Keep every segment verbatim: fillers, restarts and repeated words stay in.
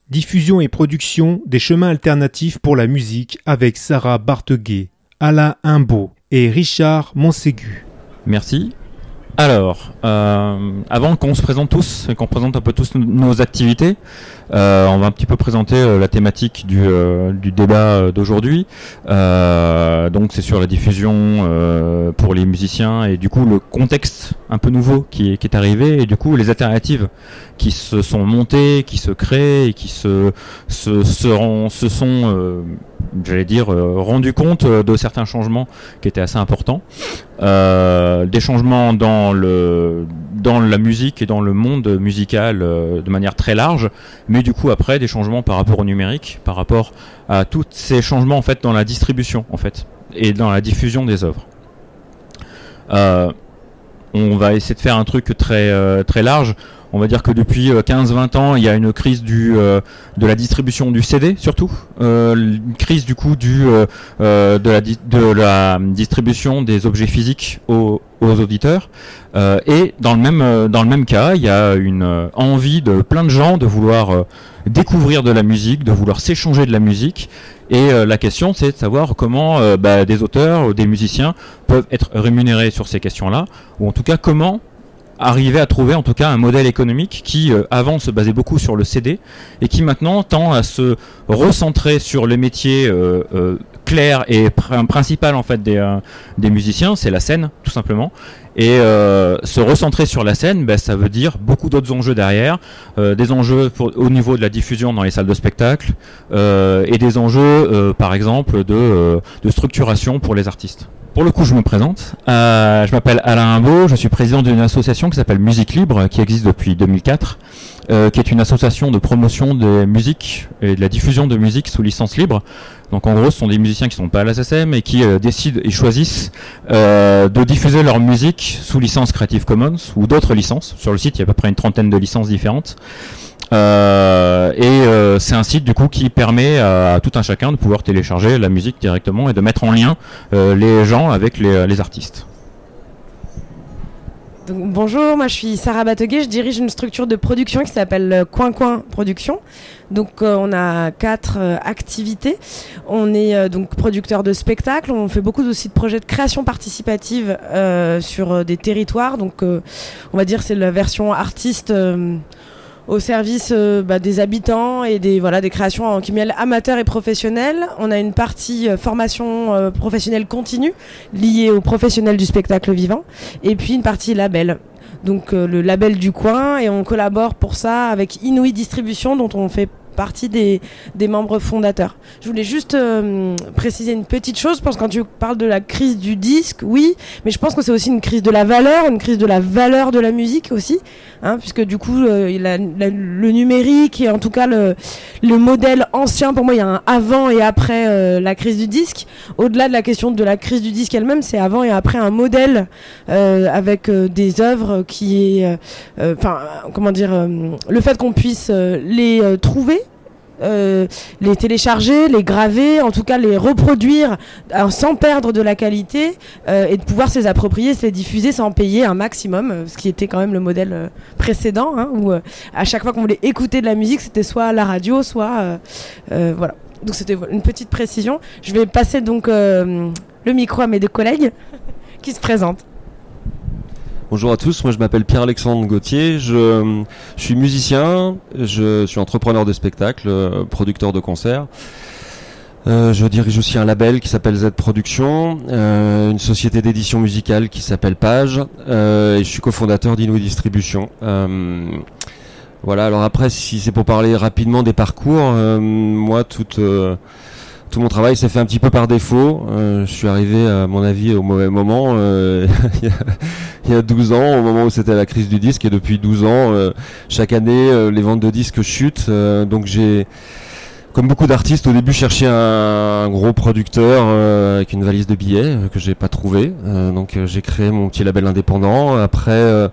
Diffusion et production des chemins alternatifs pour la musique avec Sarah Barteguet, Alain Imbeau et Richard Monségu. Merci. Alors, euh, avant qu'on se présente tous et qu'on présente un peu tous nos activités, euh, on va un petit peu présenter euh, la thématique du, euh, du débat d'aujourd'hui. Euh, donc c'est sur la diffusion euh, pour les musiciens et du coup le contexte un peu nouveau qui est, qui est arrivé et du coup les alternatives qui se sont montées, qui se créent et qui se, se, se, rend, se sont, euh, j'allais dire, euh, rendus compte de certains changements qui étaient assez importants. Euh, des changements dans le dans la musique et dans le monde musical euh, de manière très large, mais du coup après des changements par rapport au numérique, par rapport à tous ces changements en fait dans la distribution en fait et dans la diffusion des œuvres. Euh, on va essayer de faire un truc très euh, très large. On va dire que depuis quinze vingt ans, il y a une crise du, euh, de la distribution du C D, surtout. Euh, une crise du coup du, euh, de, la di- de la distribution des objets physiques aux, aux auditeurs. Euh, et dans le, même, dans le même cas, il y a une envie de plein de gens de vouloir euh, découvrir de la musique, de vouloir s'échanger de la musique. Et euh, la question, c'est de savoir comment euh, bah, des auteurs ou des musiciens peuvent être rémunérés sur ces questions-là, ou en tout cas comment arriver à trouver en tout cas un modèle économique qui euh, avant se basait beaucoup sur le C D et qui maintenant tend à se recentrer sur les métiers euh, euh, clairs et pr- principal en fait des, euh, des musiciens, c'est la scène tout simplement. Et euh, se recentrer sur la scène, ben, ça veut dire beaucoup d'autres enjeux derrière, euh, des enjeux pour, au niveau de la diffusion dans les salles de spectacle euh, et des enjeux euh, par exemple de, euh, de structuration pour les artistes. Pour le coup, je me présente. Euh, je m'appelle Alain Imbeau, je suis président d'une association qui s'appelle Musique Libre, qui existe depuis deux mille quatre, euh, qui est une association de promotion de musique et de la diffusion de musique sous licence libre. Donc en gros, ce sont des musiciens qui ne sont pas à la S S M et qui euh, décident et choisissent euh, de diffuser leur musique sous licence Creative Commons ou d'autres licences. Sur le site, il y a à peu près une trentaine de licences différentes. Euh, et euh, c'est un site du coup qui permet à, à tout un chacun de pouvoir télécharger la musique directement et de mettre en lien euh, les gens avec les, les artistes. Donc, bonjour, moi je suis Sarah Barteguet, je dirige une structure de production qui s'appelle Coin Coin Production. Donc euh, on a quatre euh, activités. On est euh, donc producteur de spectacles, on fait beaucoup aussi de projets de création participative euh, sur euh, des territoires. Donc euh, on va dire c'est la version artiste euh, au service euh, bah, des habitants et des voilà des créations en, qui mêlent amateurs et professionnels. On a une partie euh, formation euh, professionnelle continue liée aux professionnels du spectacle vivant et puis une partie label. Donc euh, le label du coin et on collabore pour ça avec Inouï Distribution dont on fait partie des, des membres fondateurs. Je voulais juste euh, préciser une petite chose, je pense que quand tu parles de la crise du disque, oui, mais je pense que c'est aussi une crise de la valeur, une crise de la valeur de la musique aussi, hein, puisque du coup euh, la, la, le numérique et en tout cas le, le modèle ancien, pour moi il y a un avant et après euh, la crise du disque. Au-delà de la question de la crise du disque elle-même, c'est avant et après un modèle euh, avec euh, des œuvres qui est, enfin euh, comment dire, euh, le fait qu'on puisse euh, les euh, trouver, Euh, les télécharger, les graver, en tout cas les reproduire euh, sans perdre de la qualité euh, et de pouvoir se les approprier, se les diffuser sans payer un maximum, euh, ce qui était quand même le modèle euh, précédent, hein, où euh, à chaque fois qu'on voulait écouter de la musique, c'était soit à la radio, soit euh, euh, voilà. Donc c'était une petite précision. Je vais passer donc euh, le micro à mes deux collègues qui se présentent. Bonjour à tous, moi je m'appelle Pierre-Alexandre Gauthier, je, je suis musicien, je suis entrepreneur de spectacle, euh, producteur de concerts. Euh, je dirige aussi un label qui s'appelle Z Productions, euh, une société d'édition musicale qui s'appelle Page, euh, et je suis cofondateur d'Inouï Distribution. Euh, voilà, alors après, si c'est pour parler rapidement des parcours, euh, moi toute... Euh, Tout mon travail s'est fait un petit peu par défaut. Euh, je suis arrivé, à mon avis, au mauvais moment, euh, il, y a, il y a douze ans, au moment où c'était la crise du disque. Et depuis douze ans, euh, chaque année, euh, les ventes de disques chutent. Euh, donc j'ai, comme beaucoup d'artistes, au début, cherché un, un gros producteur euh, avec une valise de billets euh, que j'ai pas trouvé. Euh, donc euh, j'ai créé mon petit label indépendant. Après... Euh,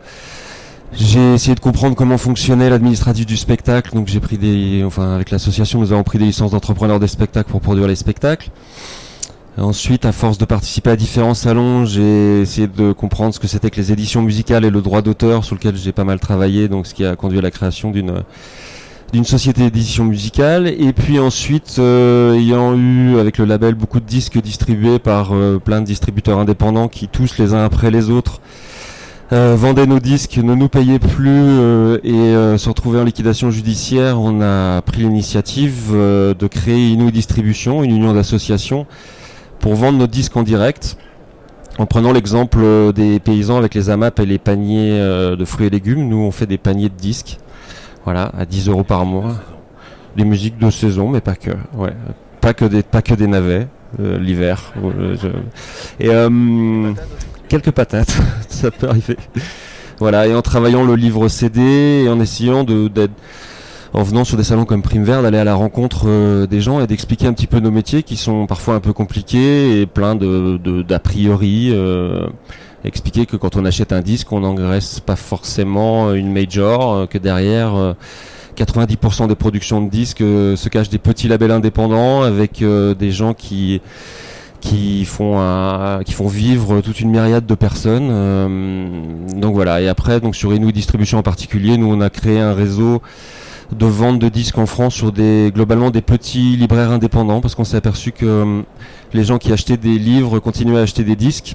J'ai essayé de comprendre comment fonctionnait l'administratif du spectacle, donc j'ai pris des, enfin avec l'association nous avons pris des licences d'entrepreneurs des spectacles pour produire les spectacles. Ensuite, à force de participer à différents salons, j'ai essayé de comprendre ce que c'était que les éditions musicales et le droit d'auteur sur lequel j'ai pas mal travaillé, donc ce qui a conduit à la création d'une d'une société d'édition musicale, et puis ensuite euh, ayant eu avec le label beaucoup de disques distribués par euh, plein de distributeurs indépendants qui tous les uns après les autres euh, vendaient nos disques, ne nous payaient plus euh, et euh, se retrouvaient en liquidation judiciaire, on a pris l'initiative euh, de créer Inouï Distribution, une union d'associations pour vendre nos disques en direct, en prenant l'exemple des paysans avec les A M A P et les paniers euh, de fruits et légumes. Nous on fait des paniers de disques. Voilà, à dix euros par mois. Des musiques de saison, mais pas que. Ouais, pas que des, pas que des navets euh, l'hiver. Euh, je... Et euh, quelques patates, ça peut arriver. Voilà, et en travaillant le livre C D et en essayant de, d'être, en venant sur des salons comme Prime Vert, d'aller à la rencontre euh, des gens et d'expliquer un petit peu nos métiers qui sont parfois un peu compliqués et plein de, de d'a priori. Euh, expliquer que quand on achète un disque, on n'engraisse pas forcément une major, euh, que derrière euh, quatre-vingt-dix pour cent des productions de disques euh, se cachent des petits labels indépendants avec euh, des gens qui qui font un, qui font vivre toute une myriade de personnes. Euh, donc voilà. Et après, donc sur Inouï Distribution en particulier, nous on a créé un réseau de vente de disques en France sur des globalement des petits libraires indépendants, parce qu'on s'est aperçu que euh, les gens qui achetaient des livres continuaient à acheter des disques.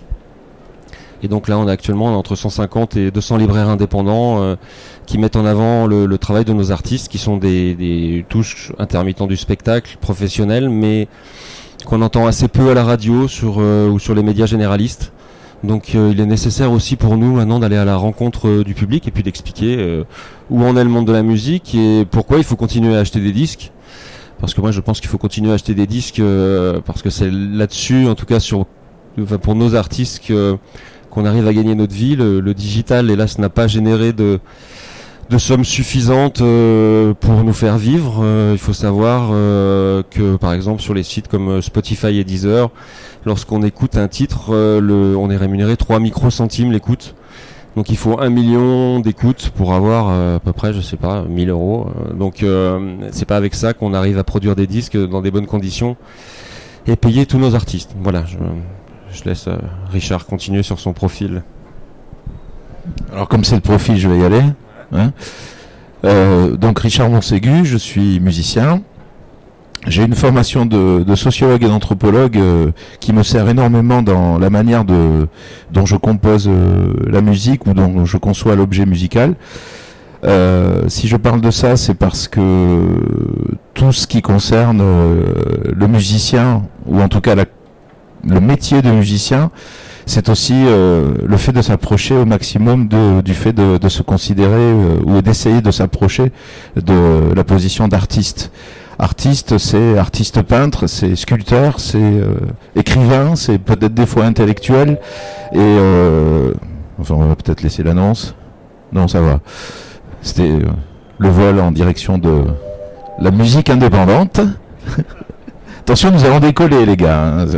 Et donc là, on a actuellement entre cent cinquante et deux cents libraires indépendants euh, qui mettent en avant le, le travail de nos artistes, qui sont des, des tous intermittents du spectacle, professionnels, mais qu'on entend assez peu à la radio sur, euh, ou sur les médias généralistes. Donc euh, il est nécessaire aussi pour nous maintenant d'aller à la rencontre euh, du public et puis d'expliquer euh, où en est le monde de la musique et pourquoi il faut continuer à acheter des disques. Parce que moi, je pense qu'il faut continuer à acheter des disques euh, parce que c'est là-dessus, en tout cas sur, enfin, pour nos artistes, que qu'on arrive à gagner notre vie. Le, le digital, hélas, n'a pas généré de, de sommes suffisantes euh, pour nous faire vivre. Euh, il faut savoir euh, que, par exemple, sur les sites comme Spotify et Deezer, lorsqu'on écoute un titre, euh, le, on est rémunéré trois microcentimes l'écoute. Donc il faut un million d'écoutes pour avoir euh, à peu près, je sais pas, mille euros. Donc euh, c'est pas avec ça qu'on arrive à produire des disques dans des bonnes conditions et payer tous nos artistes. Voilà. Je, Je laisse euh, Richard continuer sur son profil. Alors comme c'est le profil, je vais y aller. Hein. Euh, donc Richard Monségu, je suis musicien. J'ai une formation de, de sociologue et d'anthropologue euh, qui me sert énormément dans la manière de, dont je compose euh, la musique ou dont je conçois l'objet musical. Euh, si je parle de ça, c'est parce que tout ce qui concerne euh, le musicien, ou en tout cas la le métier de musicien, c'est aussi euh, le fait de s'approcher au maximum de, du fait de, de se considérer euh, ou d'essayer de s'approcher de la position d'artiste. Artiste, c'est artiste peintre, c'est sculpteur, c'est euh, écrivain, c'est peut-être des fois intellectuel. Et euh, enfin, on va peut-être laisser l'annonce. Non, ça va. C'était euh, le vol en direction de la musique indépendante. Attention, nous allons décoller, les gars. Hein.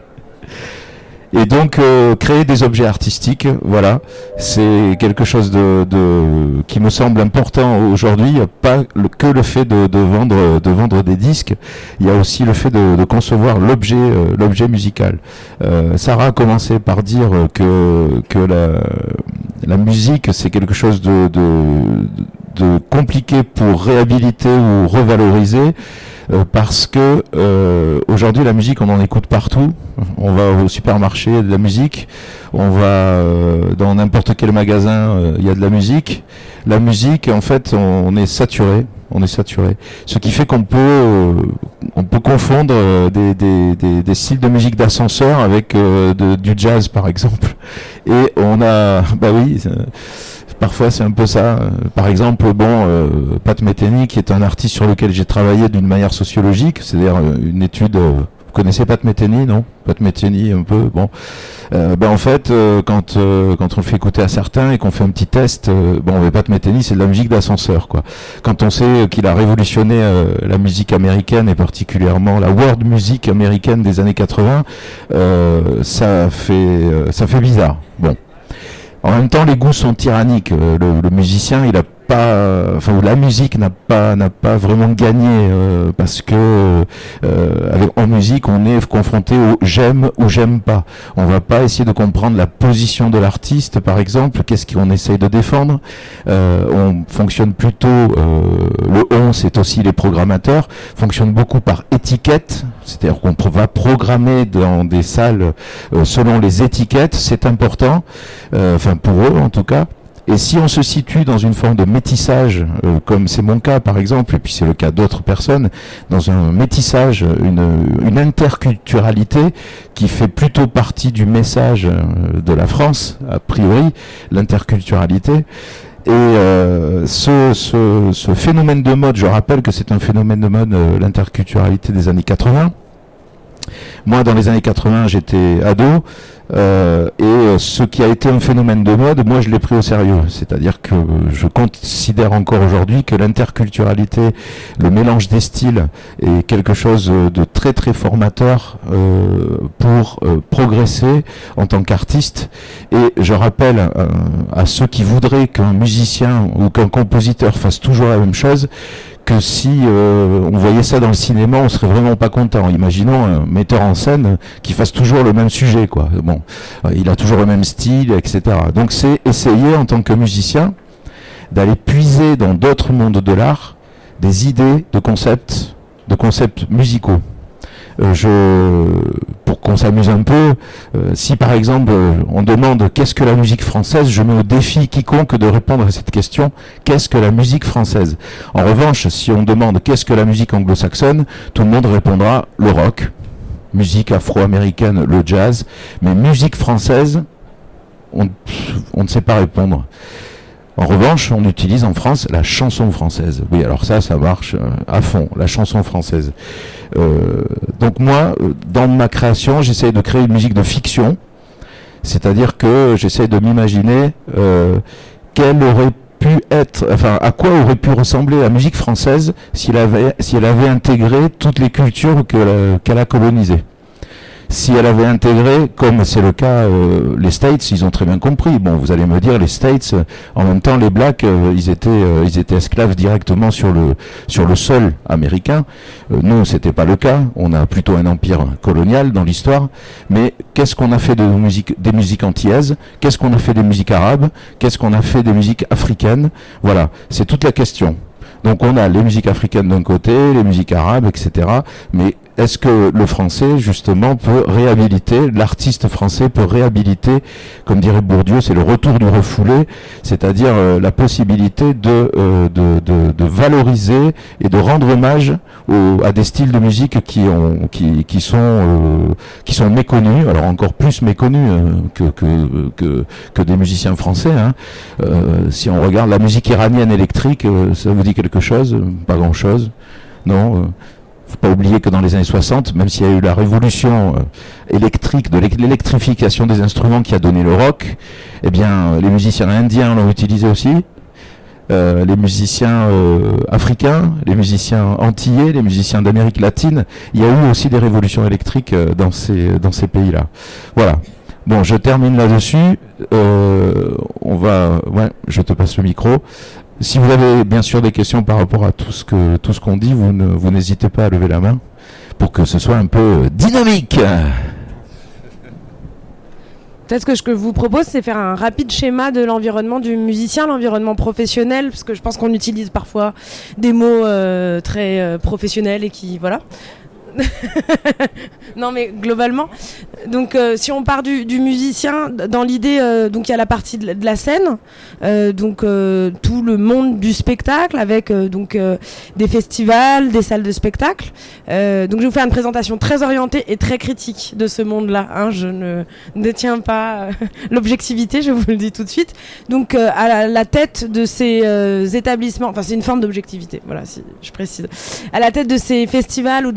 Et donc euh, créer des objets artistiques, voilà, c'est quelque chose de, de qui me semble important aujourd'hui. Il n'y a pas le, que le fait de, de vendre de vendre des disques, il y a aussi le fait de, de concevoir l'objet euh, l'objet musical. Euh, Sarah a commencé par dire que que la la musique c'est quelque chose de de, de compliqué pour réhabiliter ou revaloriser. Euh, parce que euh, aujourd'hui la musique on en écoute partout. On va au supermarché, il y a de la musique. On va euh, dans n'importe quel magasin, euh, il y a de la musique. La musique, en fait, on, on est saturé. On est saturé. Ce qui fait qu'on peut, euh, on peut confondre euh, des, des, des, des styles de musique d'ascenseur avec euh, de, du jazz, par exemple. Et on a, bah oui. Euh, Parfois c'est un peu ça. Par exemple, bon, euh, Pat Metheny, qui est un artiste sur lequel j'ai travaillé d'une manière sociologique, c'est-à-dire une étude. Euh, vous connaissez Pat Metheny, non? Pat Metheny, un peu. Bon, euh, ben en fait, euh, quand euh, quand on le fait écouter à certains et qu'on fait un petit test, euh, bon, mais Pat Metheny, c'est de la musique d'ascenseur, quoi. Quand on sait qu'il a révolutionné euh, la musique américaine et particulièrement la world music américaine des années quatre-vingts, euh, ça fait euh, ça fait bizarre. Bon. En même temps, les goûts sont tyranniques. Le, le musicien, il a pas, enfin où la musique n'a pas n'a pas vraiment gagné euh, parce que euh, avec, en musique on est confronté au j'aime ou j'aime pas. On va pas essayer de comprendre la position de l'artiste par exemple, qu'est-ce qu'on essaye de défendre. Euh, on fonctionne plutôt, euh, le on c'est aussi les programmateurs, fonctionne beaucoup par étiquette, c'est-à-dire qu'on va programmer dans des salles euh, selon les étiquettes, c'est important, euh, enfin pour eux en tout cas. Et si on se situe dans une forme de métissage, euh, comme c'est mon cas par exemple, et puis c'est le cas d'autres personnes, dans un métissage, une, une interculturalité qui fait plutôt partie du message euh, de la France, a priori, l'interculturalité. Et euh, ce, ce, ce phénomène de mode, je rappelle que c'est un phénomène de mode, euh, l'interculturalité des années quatre-vingts. Moi, dans les années quatre-vingts, j'étais ado, euh, et ce qui a été un phénomène de mode, moi, je l'ai pris au sérieux. C'est-à-dire que je considère encore aujourd'hui que l'interculturalité, le mélange des styles, est quelque chose de très très formateur euh, pour euh, progresser en tant qu'artiste. Et je rappelle euh, à ceux qui voudraient qu'un musicien ou qu'un compositeur fasse toujours la même chose, que si euh, on voyait ça dans le cinéma, on serait vraiment pas content. Imaginons un metteur en scène qui fasse toujours le même sujet, quoi. Bon, euh, il a toujours le même style, et cetera. Donc c'est essayer en tant que musicien d'aller puiser dans d'autres mondes de l'art des idées de concepts, de concepts musicaux. Euh, je, pour qu'on s'amuse un peu, euh, si par exemple euh, on demande qu'est-ce que la musique française, je mets au défi quiconque de répondre à cette question, qu'est-ce que la musique française. En revanche, si on demande qu'est-ce que la musique anglo-saxonne, tout le monde répondra le rock, musique afro-américaine, le jazz, mais musique française, on, on ne sait pas répondre. En revanche, on utilise en France la chanson française. Oui, alors ça, ça marche euh, à fond, la chanson française. Euh, donc moi, dans ma création, j'essaye de créer une musique de fiction, c'est-à-dire que j'essaye de m'imaginer euh, quelle aurait pu être, enfin, à quoi aurait pu ressembler la musique française si elle avait, si elle avait intégré toutes les cultures que, qu'elle a colonisées. Si elle avait intégré, comme c'est le cas, euh, les States, ils ont très bien compris. Bon, vous allez me dire, les States, euh, en même temps, les Blacks, euh, ils étaient, euh, ils étaient esclaves directement sur le sur le sol américain. Euh, nous, c'était pas le cas. On a plutôt un empire colonial dans l'histoire. Mais qu'est-ce qu'on a fait de musique, des musiques antillaises? Qu'est-ce qu'on a fait des musiques arabes? Qu'est-ce qu'on a fait des musiques africaines? Voilà, c'est toute la question. Donc on a les musiques africaines d'un côté, les musiques arabes, et cetera. Mais est-ce que le français, justement, peut réhabiliter, l'artiste français peut réhabiliter, comme dirait Bourdieu, c'est le retour du refoulé, c'est-à-dire euh, la possibilité de, euh, de, de, de valoriser et de rendre hommage aux, à des styles de musique qui, ont, qui, qui, sont, euh, qui sont méconnus, alors encore plus méconnus euh, que, que, que, que des musiciens français. Hein. Euh, si on regarde la musique iranienne électrique, euh, ça vous dit quelque chose? Pas grand-chose. Non euh, faut pas oublier que dans les années soixante, même s'il y a eu la révolution euh, électrique, de l'électrification des instruments qui a donné le rock, eh bien, les musiciens indiens l'ont utilisé aussi, euh, les musiciens euh, africains, les musiciens antillais, les musiciens d'Amérique latine. Il y a eu aussi des révolutions électriques euh, dans ces dans ces pays-là. Voilà. Bon, je termine là-dessus. Euh, on va, ouais, je te passe le micro. Si vous avez bien sûr des questions par rapport à tout ce que tout ce qu'on dit, vous ne vous n'hésitez pas à lever la main pour que ce soit un peu dynamique. Peut-être que ce que je vous propose, c'est faire un rapide schéma de l'environnement du musicien, l'environnement professionnel, parce que je pense qu'on utilise parfois des mots euh, très euh, professionnels et qui, voilà. Non mais globalement, donc euh, si on part du, du musicien, dans l'idée, euh, donc il y a la partie de la, de la scène, euh, donc euh, tout le monde du spectacle avec euh, donc euh, des festivals, des salles de spectacle. Euh, donc je vais vous faire une présentation très orientée et très critique de ce monde-là. Hein, je ne détiens pas euh, l'objectivité, je vous le dis tout de suite. Donc euh, à la, la tête de ces euh, établissements, enfin c'est une forme d'objectivité, voilà, si je précise, à la tête de ces festivals ou de ces salles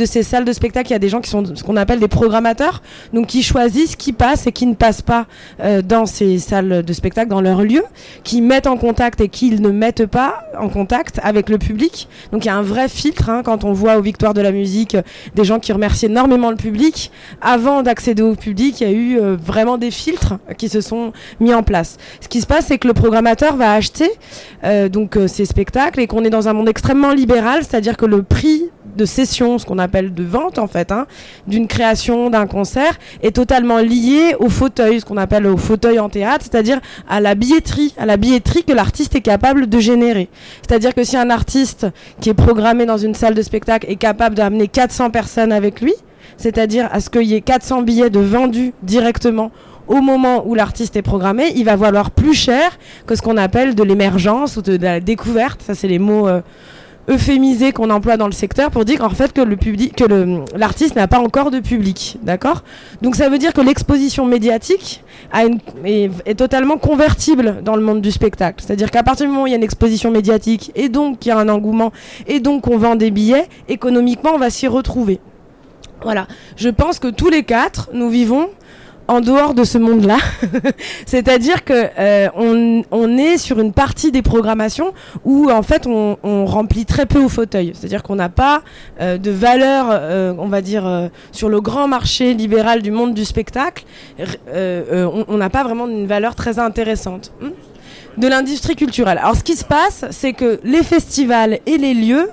salle de spectacle, il y a des gens qui sont ce qu'on appelle des programmateurs, donc qui choisissent qui passe et qui ne passe pas euh, dans ces salles de spectacle, dans leur lieu, qui mettent en contact et qui ne mettent pas en contact avec le public. Donc il y a un vrai filtre, hein, quand on voit aux Victoires de la musique euh, des gens qui remercient énormément le public. Avant d'accéder au public, il y a eu euh, vraiment des filtres qui se sont mis en place. Ce qui se passe, c'est que le programmateur va acheter euh, donc euh, ces spectacles et qu'on est dans un monde extrêmement libéral, c'est-à-dire que le prix de cession, ce qu'on appelle de vente en fait, hein, d'une création, d'un concert, est totalement lié au fauteuil, ce qu'on appelle au fauteuil en théâtre, c'est-à-dire à la billetterie, à la billetterie que l'artiste est capable de générer. C'est-à-dire que si un artiste qui est programmé dans une salle de spectacle est capable d'amener quatre cents personnes avec lui, c'est-à-dire à ce qu'il y ait quatre cents billets de vendus directement au moment où l'artiste est programmé, il va valoir plus cher que ce qu'on appelle de l'émergence ou de, de la découverte. Ça, c'est les mots euh, euphémisés qu'on emploie dans le secteur pour dire en fait que le public, que le, l'artiste n'a pas encore de public, d'accord ? Donc ça veut dire que l'exposition médiatique a une, est, est totalement convertible dans le monde du spectacle. C'est-à-dire qu'à partir du moment où il y a une exposition médiatique et donc il y a un engouement et donc on vend des billets, économiquement on va s'y retrouver. Voilà. Je pense que tous les quatre, nous vivons en dehors de ce monde-là, c'est-à-dire que euh, on, on est sur une partie des programmations où en fait on, on remplit très peu au fauteuil, c'est-à-dire qu'on n'a pas euh, de valeur, euh, on va dire euh, sur le grand marché libéral du monde du spectacle, euh, euh, on n'a pas vraiment une valeur très intéressante de l'industrie culturelle. Alors ce qui se passe, c'est que les festivals et les lieux,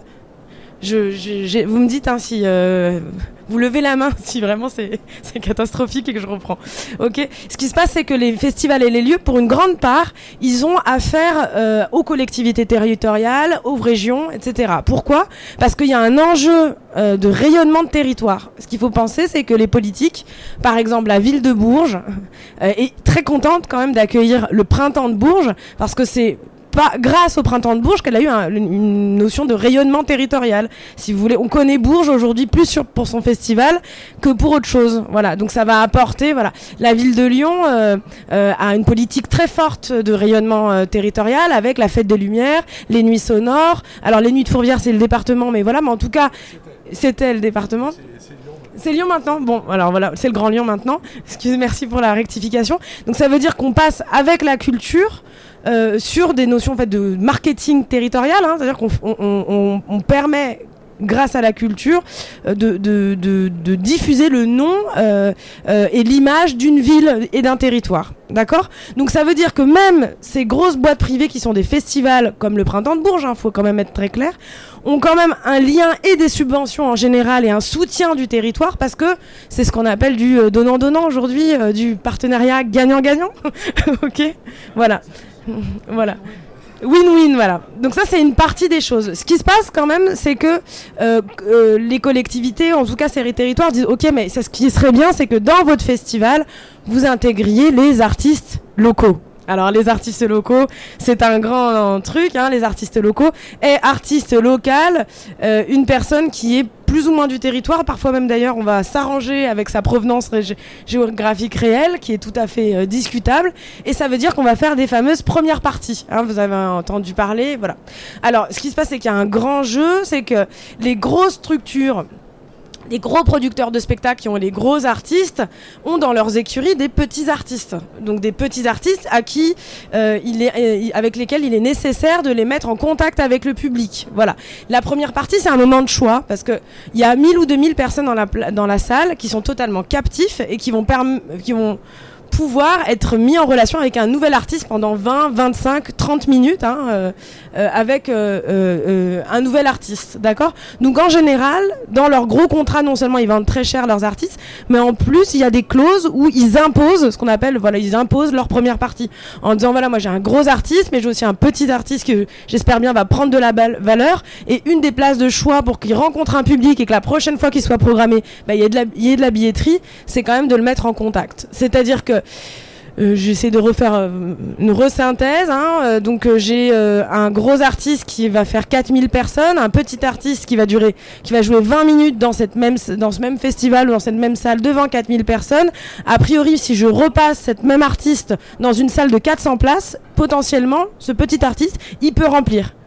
je, je, j'ai, vous me dites hein, si euh, vous levez la main si vraiment c'est, c'est catastrophique et que je reprends. Ok. Ce qui se passe, c'est que les festivals et les lieux, pour une grande part, ils ont affaire euh, aux collectivités territoriales, aux régions, et cetera. Pourquoi ? Parce qu'il y a un enjeu euh, de rayonnement de territoire. Ce qu'il faut penser, c'est que les politiques, par exemple la ville de Bourges, euh, est très contente quand même d'accueillir le printemps de Bourges parce que c'est pas grâce au printemps de Bourges qu'elle a eu un, une notion de rayonnement territorial. Si vous voulez, on connaît Bourges aujourd'hui plus sur, pour son festival que pour autre chose. Voilà, donc ça va apporter. Voilà, la ville de Lyon euh, euh, a une politique très forte de rayonnement euh, territorial avec la fête des Lumières, les nuits sonores. Alors les nuits de Fourvière, c'est le département, mais voilà, mais en tout cas, c'était le département. C'est Lyon maintenant. Bon, alors voilà, c'est le Grand Lyon maintenant. Excusez, merci pour la rectification. Donc ça veut dire qu'on passe avec la culture euh, sur des notions en fait de marketing territorial, hein, c'est-à-dire qu'on on, on, on permet grâce à la culture euh, de, de, de, de diffuser le nom euh, euh, et l'image d'une ville et d'un territoire. D'accord ? Donc ça veut dire que même ces grosses boîtes privées qui sont des festivals comme le Printemps de Bourges, hein, faut quand même être très clair, ont quand même un lien et des subventions en général et un soutien du territoire parce que c'est ce qu'on appelle du euh, donnant-donnant aujourd'hui, euh, du partenariat gagnant-gagnant. Ok ? Voilà. Voilà. Win-win, voilà. Donc ça, c'est une partie des choses. Ce qui se passe quand même, c'est que euh, euh, les collectivités, en tout cas ces territoires, disent « Ok, mais ça, ce qui serait bien, c'est que dans votre festival, vous intégriez les artistes locaux. » Alors les artistes locaux, c'est un grand euh, truc, hein, les artistes locaux. Et artiste local, euh, une personne qui est plus ou moins du territoire, parfois même d'ailleurs on va s'arranger avec sa provenance ré- géographique réelle, qui est tout à fait euh, discutable, et ça veut dire qu'on va faire des fameuses premières parties, hein, vous avez entendu parler, voilà. Alors ce qui se passe, c'est qu'il y a un grand jeu, c'est que les grosses structures, les gros producteurs de spectacles qui ont les gros artistes ont dans leurs écuries des petits artistes. Donc des petits artistes à qui, euh, il est, euh, avec lesquels il est nécessaire de les mettre en contact avec le public. Voilà. La première partie, c'est un moment de choix parce que il y a mille ou deux mille personnes dans la, dans la salle qui sont totalement captifs et qui vont, perm- qui vont pouvoir être mis en relation avec un nouvel artiste pendant vingt, vingt-cinq, trente minutes hein, euh, euh, avec euh, euh, un nouvel artiste, d'accord ? Donc en général, dans leurs gros contrats, non seulement ils vendent très cher leurs artistes, mais en plus il y a des clauses où ils imposent ce qu'on appelle, voilà, ils imposent leur première partie en disant voilà, moi j'ai un gros artiste, mais j'ai aussi un petit artiste que j'espère bien va prendre de la valeur, et une des places de choix pour qu'il rencontre un public et que la prochaine fois qu'il soit programmé, bah, il y ait de la, il y ait de la billetterie, c'est quand même de le mettre en contact. C'est-à-dire que Euh, j'essaie de refaire euh, une resynthèse. Hein, euh, donc euh, j'ai euh, un gros artiste qui va faire quatre mille personnes, un petit artiste qui va durer, qui va jouer vingt minutes dans cette même, dans ce même festival ou dans cette même salle devant quatre mille personnes. A priori, si je repasse cette même artiste dans une salle de quatre cents places, potentiellement, ce petit artiste, il peut remplir.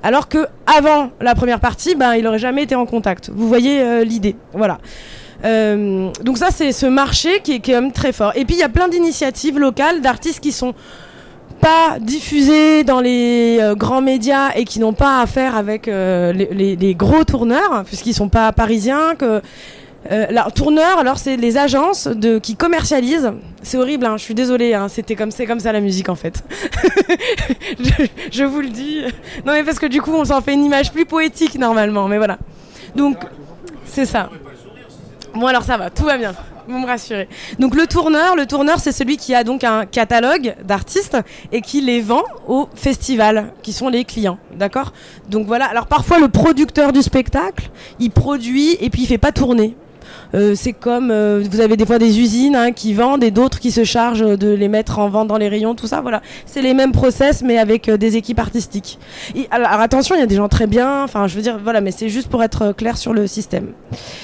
alors que avant la première partie, ben il aurait jamais été en contact. Vous voyez euh, l'idée, voilà. Euh, donc ça c'est ce marché qui est, qui est quand même très fort. Et puis il y a plein d'initiatives locales d'artistes qui sont pas diffusés dans les euh, grands médias et qui n'ont pas à faire avec euh, les, les, les gros tourneurs, puisqu'ils sont pas parisiens. Que euh, alors, tourneurs, alors c'est les agences de qui commercialisent. C'est horrible, hein, je suis désolée. Hein, c'était comme c'est comme ça la musique en fait. je, je vous le dis. Non mais parce que du coup on s'en fait une image plus poétique normalement, mais voilà. Donc c'est ça. Bon alors ça va, tout va bien. Vous me rassurez. Donc le tourneur, le tourneur c'est celui qui a donc un catalogue d'artistes et qui les vend aux festivals qui sont les clients, d'accord ? Donc voilà, alors parfois le producteur du spectacle, il produit et puis il fait pas tourner. Euh, c'est comme euh, vous avez des fois des usines hein, qui vendent et d'autres qui se chargent de les mettre en vente dans les rayons, tout ça, voilà. C'est les mêmes process mais avec euh, des équipes artistiques. Et, alors, alors attention, il y a des gens très bien, enfin je veux dire, voilà, mais c'est juste pour être clair sur le système.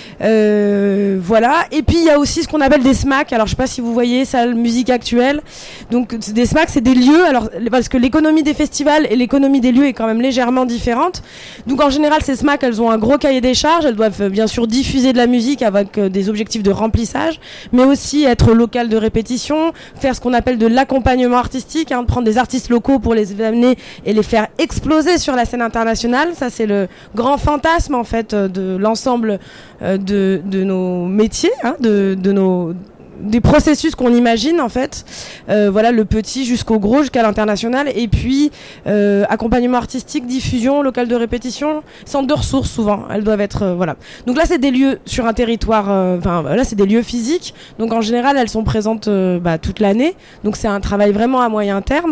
Euh, voilà. Et puis il y a aussi ce qu'on appelle des SMAC. Alors je sais pas si vous voyez salle musique actuelle. Donc des SMAC c'est des lieux. Alors parce que l'économie des festivals et l'économie des lieux est quand même légèrement différente. Donc en général ces SMAC elles ont un gros cahier des charges. Elles doivent euh, bien sûr diffuser de la musique avec euh, des objectifs de remplissage, mais aussi être local de répétition, faire ce qu'on appelle de l'accompagnement artistique, hein, prendre des artistes locaux pour les amener et les faire exploser sur la scène internationale. Ça c'est le grand fantasme en fait de l'ensemble euh, De, de nos métiers, hein, de, de nos des processus qu'on imagine en fait, euh, voilà le petit jusqu'au gros jusqu'à l'international et puis euh, accompagnement artistique, diffusion, local de répétition, centre de ressources souvent, elles doivent être euh, voilà. Donc là c'est des lieux sur un territoire, enfin euh, là c'est des lieux physiques, donc en général elles sont présentes euh, bah, toute l'année, donc c'est un travail vraiment à moyen terme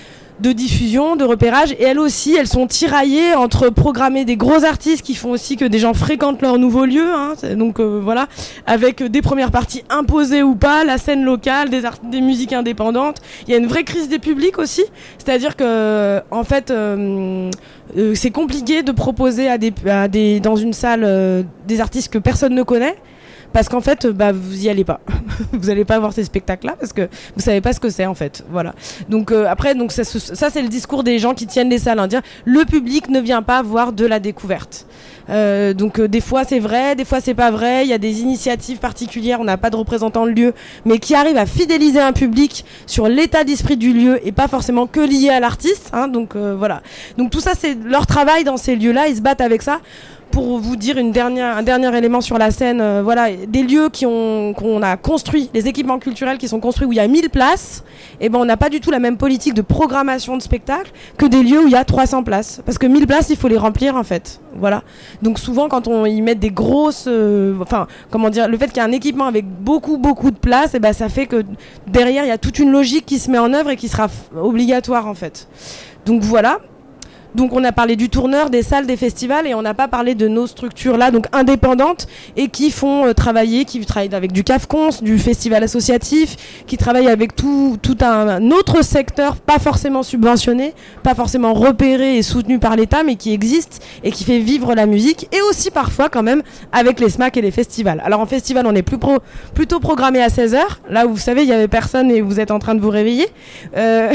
de diffusion, de repérage, et elles aussi, elles sont tiraillées entre programmer des gros artistes qui font aussi que des gens fréquentent leur nouveau lieu, hein, donc euh, voilà, avec des premières parties imposées ou pas, la scène locale, des, art- des musiques indépendantes. Il y a une vraie crise des publics aussi, c'est-à-dire que en fait, euh, euh, c'est compliqué de proposer à des, à des dans une salle euh, des artistes que personne ne connaît. Parce qu'en fait, bah, vous y allez pas. Vous allez pas voir ces spectacles-là parce que vous savez pas ce que c'est en fait. Voilà. Donc euh, après, donc ça, ça c'est le discours des gens qui tiennent les salles, hein, dire le public ne vient pas voir de la découverte. Euh, donc euh, des fois c'est vrai, des fois c'est pas vrai. Il y a des initiatives particulières. On n'a pas de représentant de lieu, mais qui arrivent à fidéliser un public sur l'état d'esprit du lieu et pas forcément que lié à l'artiste. Hein, donc euh, voilà. Donc tout ça c'est leur travail dans ces lieux-là. Ils se battent avec ça. Pour vous dire une dernière, un dernier élément sur la scène, euh, voilà, des lieux qui ont, qu'on a construits, des équipements culturels qui sont construits où il y a mille places, et ben on n'a pas du tout la même politique de programmation de spectacle que des lieux où il y a trois cents places. Parce que mille places, il faut les remplir en fait. Voilà. Donc souvent quand on y met des grosses, euh, enfin, comment dire, le fait qu'il y a un équipement avec beaucoup, beaucoup de places, et ben ça fait que derrière il y a toute une logique qui se met en œuvre et qui sera f- obligatoire en fait. Donc voilà. Donc on a parlé du tourneur, des salles, des festivals et on n'a pas parlé de nos structures là, donc indépendantes et qui font euh, travailler, qui travaillent avec du CAFCONS, du festival associatif, qui travaillent avec tout, tout un, un autre secteur, pas forcément subventionné, pas forcément repéré et soutenu par l'État, mais qui existe et qui fait vivre la musique et aussi parfois quand même avec les SMAC et les festivals. Alors en festival on est plus pro, plutôt programmé à seize heures, là où vous savez il y avait personne et vous êtes en train de vous réveiller. Euh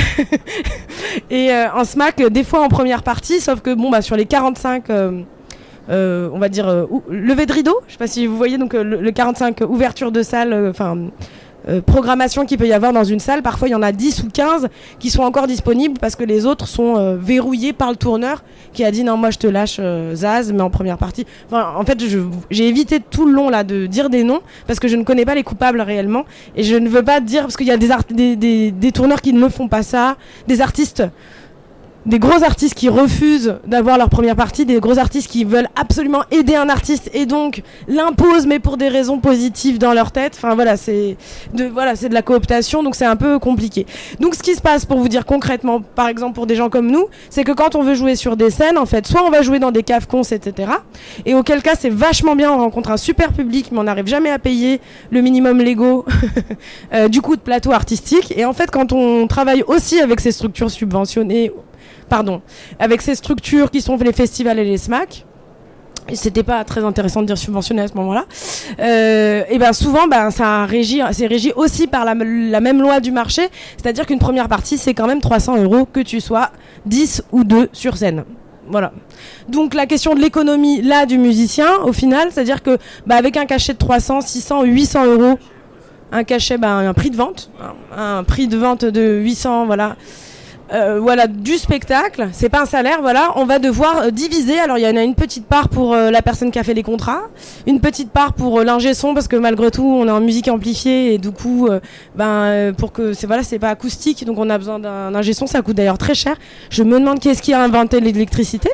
et euh, en SMAC des fois en première partie, sauf que bon bah sur les quarante-cinq euh, euh, on va dire euh, ou, levée de rideau, je sais pas si vous voyez, donc euh, le, le quarante-cinq ouverture de salle, enfin euh, euh, programmation qu'il peut y avoir dans une salle, parfois il y en a dix ou quinze qui sont encore disponibles parce que les autres sont euh, verrouillés par le tourneur qui a dit non moi je te lâche euh, Zaz mais en première partie. Enfin, en fait je, j'ai évité tout le long là de dire des noms parce que je ne connais pas les coupables réellement et je ne veux pas dire parce qu'il y a des, art- des, des, des tourneurs qui ne font pas ça, des artistes des gros artistes qui refusent d'avoir leur première partie, des gros artistes qui veulent absolument aider un artiste et donc l'imposent mais pour des raisons positives dans leur tête. Enfin voilà, c'est de voilà, c'est de la cooptation, donc c'est un peu compliqué. Donc ce qui se passe pour vous dire concrètement, par exemple pour des gens comme nous, c'est que quand on veut jouer sur des scènes, en fait, soit on va jouer dans des CAFCONS, et cetera. Et auquel cas c'est vachement bien, on rencontre un super public, mais on n'arrive jamais à payer le minimum légaux euh, du coup de plateau artistique. Et en fait, quand on travaille aussi avec ces structures subventionnées, pardon, avec ces structures qui sont les festivals et les SMAC, et c'était pas très intéressant de dire subventionné à ce moment-là, euh, et ben souvent ben ça régit, c'est régi aussi par la, la même loi du marché, c'est-à-dire qu'une première partie c'est quand même trois cents euros que tu sois dix ou deux sur scène. Voilà. Donc la question de l'économie là du musicien au final, c'est-à-dire que bah, avec un cachet de trois cents, six cents, huit cents euros, un cachet, bah, un prix de vente, un, un prix de vente de huit cents, voilà. Euh, voilà, du spectacle, c'est pas un salaire, voilà, on va devoir euh, diviser. Alors il y en a une petite part pour euh, la personne qui a fait les contrats, une petite part pour euh, l'ingé son, parce que malgré tout on est en musique amplifiée et du coup euh, ben euh, pour que c'est voilà, c'est pas acoustique, donc on a besoin d'un ingé son, ça coûte d'ailleurs très cher. Je me demande qui est-ce qui a inventé l'électricité.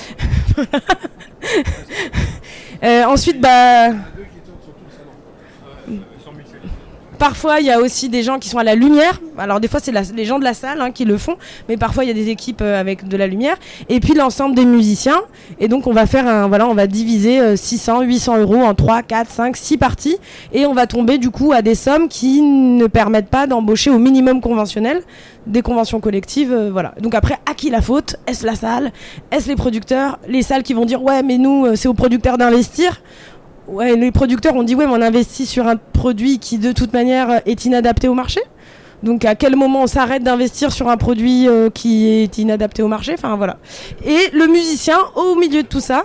euh, ensuite bah parfois, il y a aussi des gens qui sont à la lumière. Alors, des fois, c'est la, les gens de la salle hein, qui le font. Mais parfois, il y a des équipes euh, avec de la lumière. Et puis, l'ensemble des musiciens. Et donc, on va faire un, voilà, on va diviser euh, six cents, huit cents euros en trois, quatre, cinq, six parties. Et on va tomber, du coup, à des sommes qui ne permettent pas d'embaucher au minimum conventionnel des conventions collectives. Euh, voilà. Donc, après, à qui la faute ? Est-ce la salle ? Est-ce les producteurs ? Les salles qui vont dire, ouais, mais nous, euh, c'est aux producteurs d'investir. Ouais, les producteurs ont dit ouais, mais on investit sur un produit qui de toute manière est inadapté au marché. Donc à quel moment on s'arrête d'investir sur un produit euh, qui est inadapté au marché ? Enfin voilà. Et le musicien au milieu de tout ça,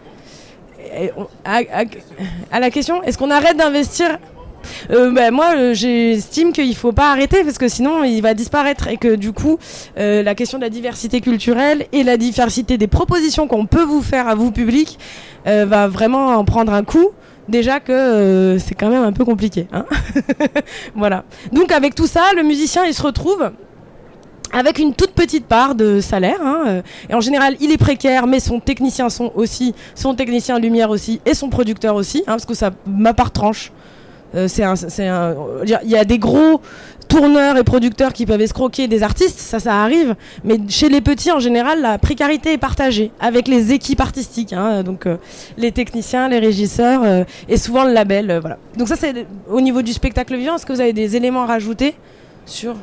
et on, à, à, à la question, est-ce qu'on arrête d'investir ? Euh, bah, moi euh, j'estime qu'il faut pas arrêter parce que sinon il va disparaître et que du coup euh, la question de la diversité culturelle et la diversité des propositions qu'on peut vous faire à vous public euh, va vraiment en prendre un coup. Déjà que euh, c'est quand même un peu compliqué hein. Voilà. Donc avec tout ça le musicien il se retrouve avec une toute petite part de salaire hein, euh, et en général il est précaire mais son technicien son aussi, son technicien lumière aussi et son producteur aussi hein, parce que ça ma part tranche. Euh, c'est un, c'est un, il y a des gros tourneurs et producteurs qui peuvent escroquer des artistes, ça, ça arrive. Mais chez les petits, en général, la précarité est partagée avec les équipes artistiques, hein, donc euh, les techniciens, les régisseurs euh, et souvent le label. Euh, voilà. Donc ça, c'est au niveau du spectacle vivant. Est-ce que vous avez des éléments à rajouter sur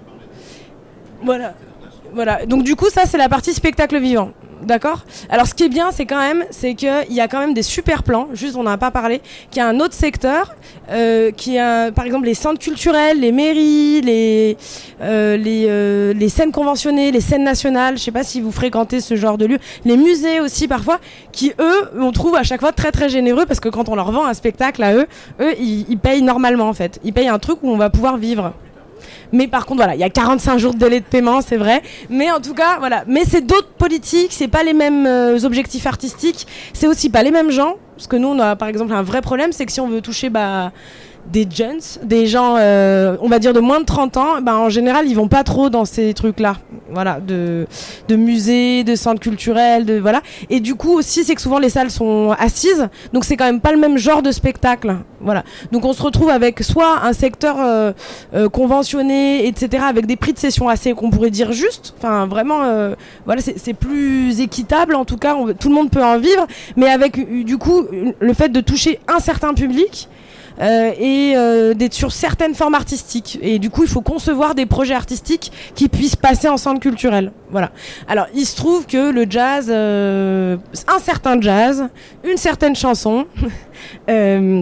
Voilà, voilà. Donc du coup, ça, c'est la partie spectacle vivant. D'accord ? Alors ce qui est bien, c'est quand même, c'est qu'il y a quand même des super plans, juste on n'en a pas parlé, qu'il y a un autre secteur, euh, qui a par exemple les centres culturels, les mairies, les, euh, les, euh, les scènes conventionnées, les scènes nationales, je sais pas si vous fréquentez ce genre de lieux, les musées aussi parfois, qui eux, on trouve à chaque fois très très généreux, parce que quand on leur vend un spectacle à eux, eux ils, ils payent normalement en fait, ils payent un truc où on va pouvoir vivre. Mais par contre, voilà, il y a quarante-cinq jours de délai de paiement, c'est vrai. Mais en tout cas, voilà. Mais c'est d'autres politiques, c'est pas les mêmes euh, objectifs artistiques, c'est aussi pas les mêmes gens. Parce que nous, on a par exemple un vrai problème, c'est que si on veut toucher bah, des jeunes, des gens, euh, on va dire de moins de trente ans, bah, en général, ils vont pas trop dans ces trucs-là. Voilà, de, de musées, de centres culturels, de voilà. Et du coup aussi, c'est que souvent les salles sont assises, donc c'est quand même pas le même genre de spectacle. Voilà. Donc on se retrouve avec soit un secteur euh, euh, conventionné, et cetera, avec des prix de session assez, qu'on pourrait dire justes. Enfin, vraiment, euh, voilà, c'est, c'est plus équitable. En tout cas, on, tout le monde peut en vivre, mais avec du coup le fait de toucher un certain public. Euh, et euh, d'être sur certaines formes artistiques. Et du coup, il faut concevoir des projets artistiques qui puissent passer en centre culturel. Voilà. Alors, il se trouve que le jazz, euh, un certain jazz, une certaine chanson, euh,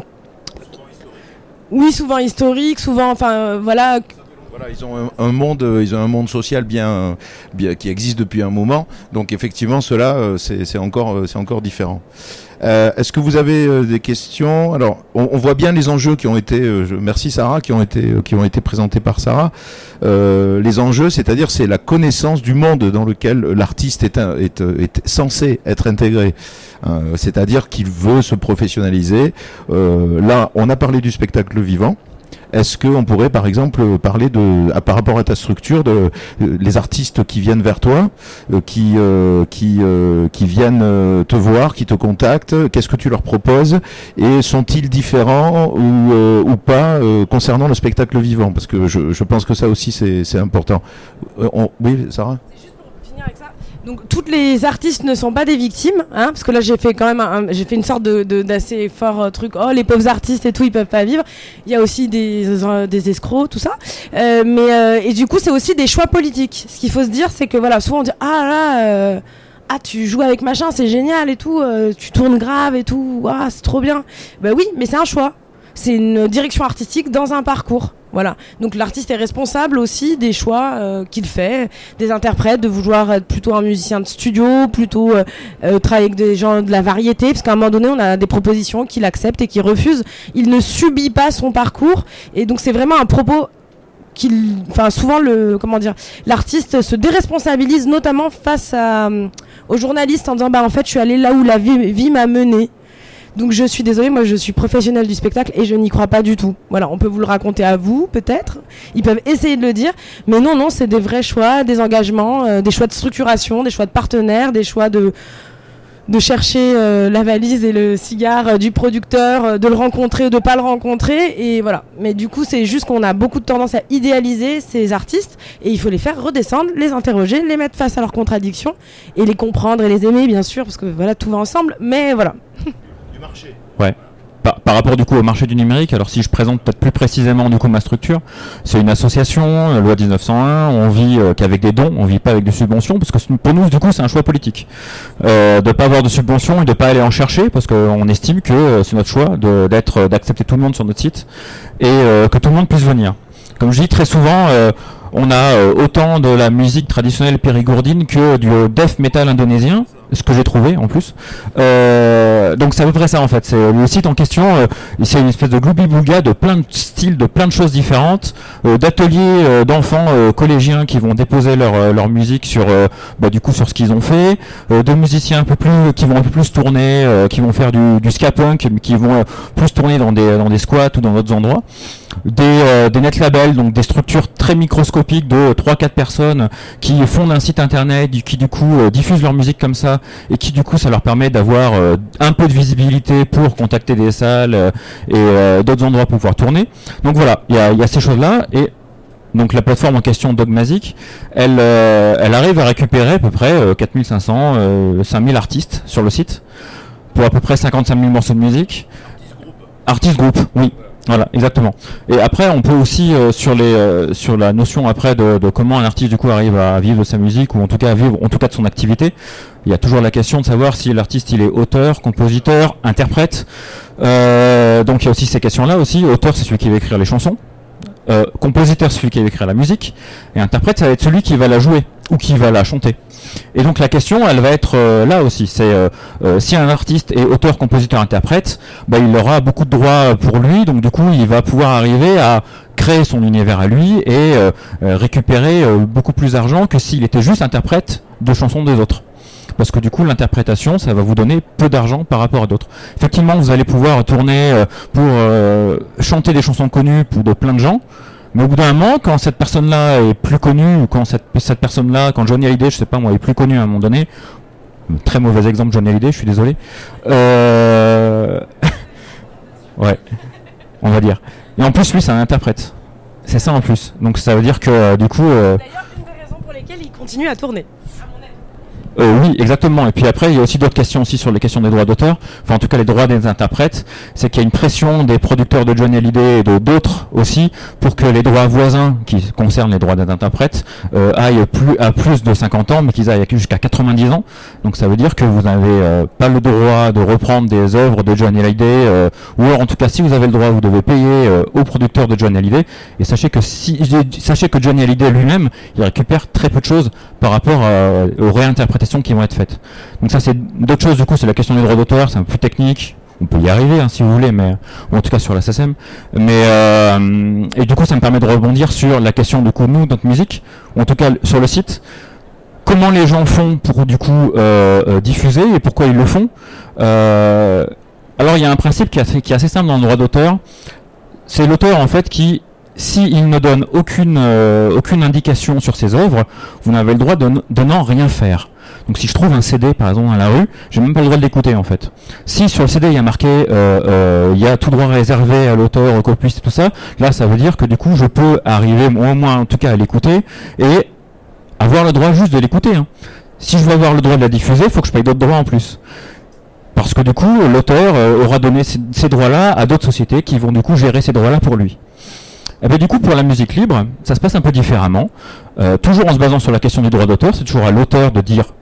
oui, souvent historique, souvent, enfin, euh, voilà. Voilà, ils ont un, un monde, ils ont un monde social bien, bien qui existe depuis un moment. Donc effectivement, cela, c'est, c'est encore, c'est encore différent. Euh, est-ce que vous avez euh, des questions ? Alors, on, on voit bien les enjeux qui ont été, euh, je, merci Sarah, qui ont été, euh, qui ont été présentés par Sarah. Euh, les enjeux, c'est-à-dire, c'est la connaissance du monde dans lequel l'artiste est, un, est, est censé être intégré. Euh, c'est-à-dire qu'il veut se professionnaliser. Euh, là, on a parlé du spectacle vivant. Est-ce qu'on pourrait, par exemple, parler de, à, par rapport à ta structure, de euh, les artistes qui viennent vers toi, euh, qui euh, qui euh, qui viennent euh, te voir, qui te contactent, qu'est-ce que tu leur proposes et sont-ils différents ou euh, ou pas euh, concernant le spectacle vivant ? Parce que je je pense que ça aussi c'est c'est important. Euh, on, oui, Sarah ? C'est juste pour finir avec ça. Donc toutes les artistes ne sont pas des victimes, hein, parce que là j'ai fait quand même, un, j'ai fait une sorte de, de d'assez fort euh, truc. Oh les pauvres artistes et tout, ils peuvent pas vivre. Il y a aussi des euh, des escrocs, tout ça. Euh, mais euh, et du coup c'est aussi des choix politiques. Ce qu'il faut se dire, c'est que voilà, souvent on dit ah là. Euh, Ah tu joues avec machin, c'est génial et tout, euh, tu tournes grave et tout, ah c'est trop bien. Bah oui, mais c'est un choix. C'est une direction artistique dans un parcours. Voilà. Donc l'artiste est responsable aussi des choix euh, qu'il fait, des interprètes, de vouloir être plutôt un musicien de studio, plutôt euh, euh, travailler avec des gens de la variété, parce qu'à un moment donné, on a des propositions qu'il accepte et qu'il refuse. Il ne subit pas son parcours, et donc c'est vraiment un propos qu'il, enfin souvent le, comment dire, l'artiste se déresponsabilise, notamment face à, euh, aux journalistes en disant bah en fait je suis allé là où la vie, vie m'a mené. Donc je suis désolée, moi je suis professionnelle du spectacle et je n'y crois pas du tout. Voilà, on peut vous le raconter à vous, peut-être. Ils peuvent essayer de le dire. Mais non, non, c'est des vrais choix, des engagements, euh, des choix de structuration, des choix de partenaires, des choix de, de chercher euh, la valise et le cigare euh, du producteur, euh, de le rencontrer ou de pas le rencontrer. Et voilà. Mais du coup, c'est juste qu'on a beaucoup de tendance à idéaliser ces artistes et il faut les faire redescendre, les interroger, les mettre face à leurs contradictions et les comprendre et les aimer, bien sûr, parce que voilà, tout va ensemble. Mais voilà. Marché. Ouais. Par, par rapport du coup au marché du numérique, alors si je présente peut-être plus précisément du coup ma structure, c'est une association, euh, loi dix-neuf cent un, on vit euh, qu'avec des dons, on vit pas avec des subventions, parce que pour nous du coup c'est un choix politique euh, de pas avoir de subventions et de pas aller en chercher, parce qu'on estime que euh, c'est notre choix de, d'être, d'accepter tout le monde sur notre site et euh, que tout le monde puisse venir. Comme je dis très souvent, euh, on a euh, autant de la musique traditionnelle périgourdine que du euh, death metal indonésien, ce que j'ai trouvé en plus. Euh, donc c'est à peu près ça en fait. C'est le site en question, euh, c'est une espèce de gloubi-boulga de plein de styles, de plein de choses différentes, euh, d'ateliers euh, d'enfants euh, collégiens qui vont déposer leur euh, leur musique sur euh, bah, du coup sur ce qu'ils ont fait, euh, de musiciens un peu plus qui vont un peu plus tourner, euh, qui vont faire du, du ska punk, qui vont euh, plus tourner dans des dans des squats ou dans d'autres endroits. Des, euh, des net labels, donc des structures très microscopiques de trois quatre personnes qui fondent un site internet, qui du coup euh, diffusent leur musique comme ça et qui du coup ça leur permet d'avoir euh, un peu de visibilité pour contacter des salles euh, et euh, d'autres endroits pour pouvoir tourner. Donc voilà, il y a, y a ces choses-là et donc la plateforme en question Dogmazic, elle, euh, elle arrive à récupérer à peu près euh, quatre mille cinq cents, euh, cinq mille artistes sur le site pour à peu près cinquante-cinq mille morceaux de musique. Artist group, oui. Voilà, exactement. Et après, on peut aussi euh, sur les euh, sur la notion après de, de comment un artiste du coup arrive à vivre de sa musique ou en tout cas à vivre en tout cas de son activité. Il y a toujours la question de savoir si l'artiste il est auteur, compositeur, interprète. Euh, donc il y a aussi ces questions-là aussi. Auteur, c'est celui qui va écrire les chansons. Euh, compositeur, c'est celui qui va écrire la musique. Et interprète, ça va être celui qui va la jouer ou qui va la chanter. Et donc la question, elle va être euh, là aussi. C'est euh, euh, si un artiste est auteur, compositeur, interprète, bah, il aura beaucoup de droits pour lui. Donc du coup, il va pouvoir arriver à créer son univers à lui et euh, euh, récupérer euh, beaucoup plus d'argent que s'il était juste interprète de chansons des autres. Parce que du coup, l'interprétation, ça va vous donner peu d'argent par rapport à d'autres. Effectivement, vous allez pouvoir tourner euh, pour euh, chanter des chansons connues pour de plein de gens. Mais au bout d'un moment, quand cette personne-là est plus connue, ou quand cette, cette personne-là, quand Johnny Hallyday, je sais pas moi, est plus connu à un moment donné, très mauvais exemple Johnny Hallyday, je suis désolé, euh... ouais, on va dire. Et en plus, lui, c'est un interprète. C'est ça en plus. Donc ça veut dire que euh, du coup... Euh... D'ailleurs, une des raisons pour lesquelles il continue à tourner. Euh, oui, exactement. Et puis après, il y a aussi d'autres questions aussi sur les questions des droits d'auteur. Enfin, en tout cas, les droits des interprètes. C'est qu'il y a une pression des producteurs de Johnny Hallyday et de d'autres aussi pour que les droits voisins qui concernent les droits des interprètes euh, aillent plus à plus de cinquante ans, mais qu'ils aillent jusqu'à quatre-vingt-dix ans. Donc ça veut dire que vous n'avez euh, pas le droit de reprendre des œuvres de Johnny Hallyday, euh, ou alors en tout cas, si vous avez le droit, vous devez payer euh, aux producteurs de Johnny Hallyday. Et sachez que si sachez que Johnny Hallyday lui-même, il récupère très peu de choses par rapport euh, aux réinterprétations qui vont être faites. Donc ça c'est d'autres choses, du coup c'est la question des droits d'auteur, c'est un peu plus technique, on peut y arriver hein, si vous voulez, mais ou en tout cas sur la S A C E M. Mais euh, et du coup ça me permet de rebondir sur la question du coup nous, notre musique, ou en tout cas sur le site, comment les gens font pour du coup euh, euh, diffuser et pourquoi ils le font. Euh, alors il y a un principe qui est assez, qui est assez simple dans le droit d'auteur, c'est l'auteur en fait qui, s'il ne donne aucune euh, aucune indication sur ses œuvres, vous n'avez le droit de, de n'en rien faire. Donc si je trouve un C D par exemple dans la rue, j'ai même pas le droit de l'écouter en fait. Si sur le C D il y a marqué euh, euh, il y a tout droit réservé à l'auteur, au copiste et tout ça, là ça veut dire que du coup je peux arriver au moins en tout cas à l'écouter et avoir le droit juste de l'écouter. Hein. Si je veux avoir le droit de la diffuser, il faut que je paye d'autres droits en plus. Parce que du coup l'auteur euh, aura donné ces, ces droits-là à d'autres sociétés qui vont du coup gérer ces droits-là pour lui. Et bien du coup pour la musique libre, ça se passe un peu différemment. Euh, toujours en se basant sur la question du droit d'auteur, c'est toujours à l'auteur de dire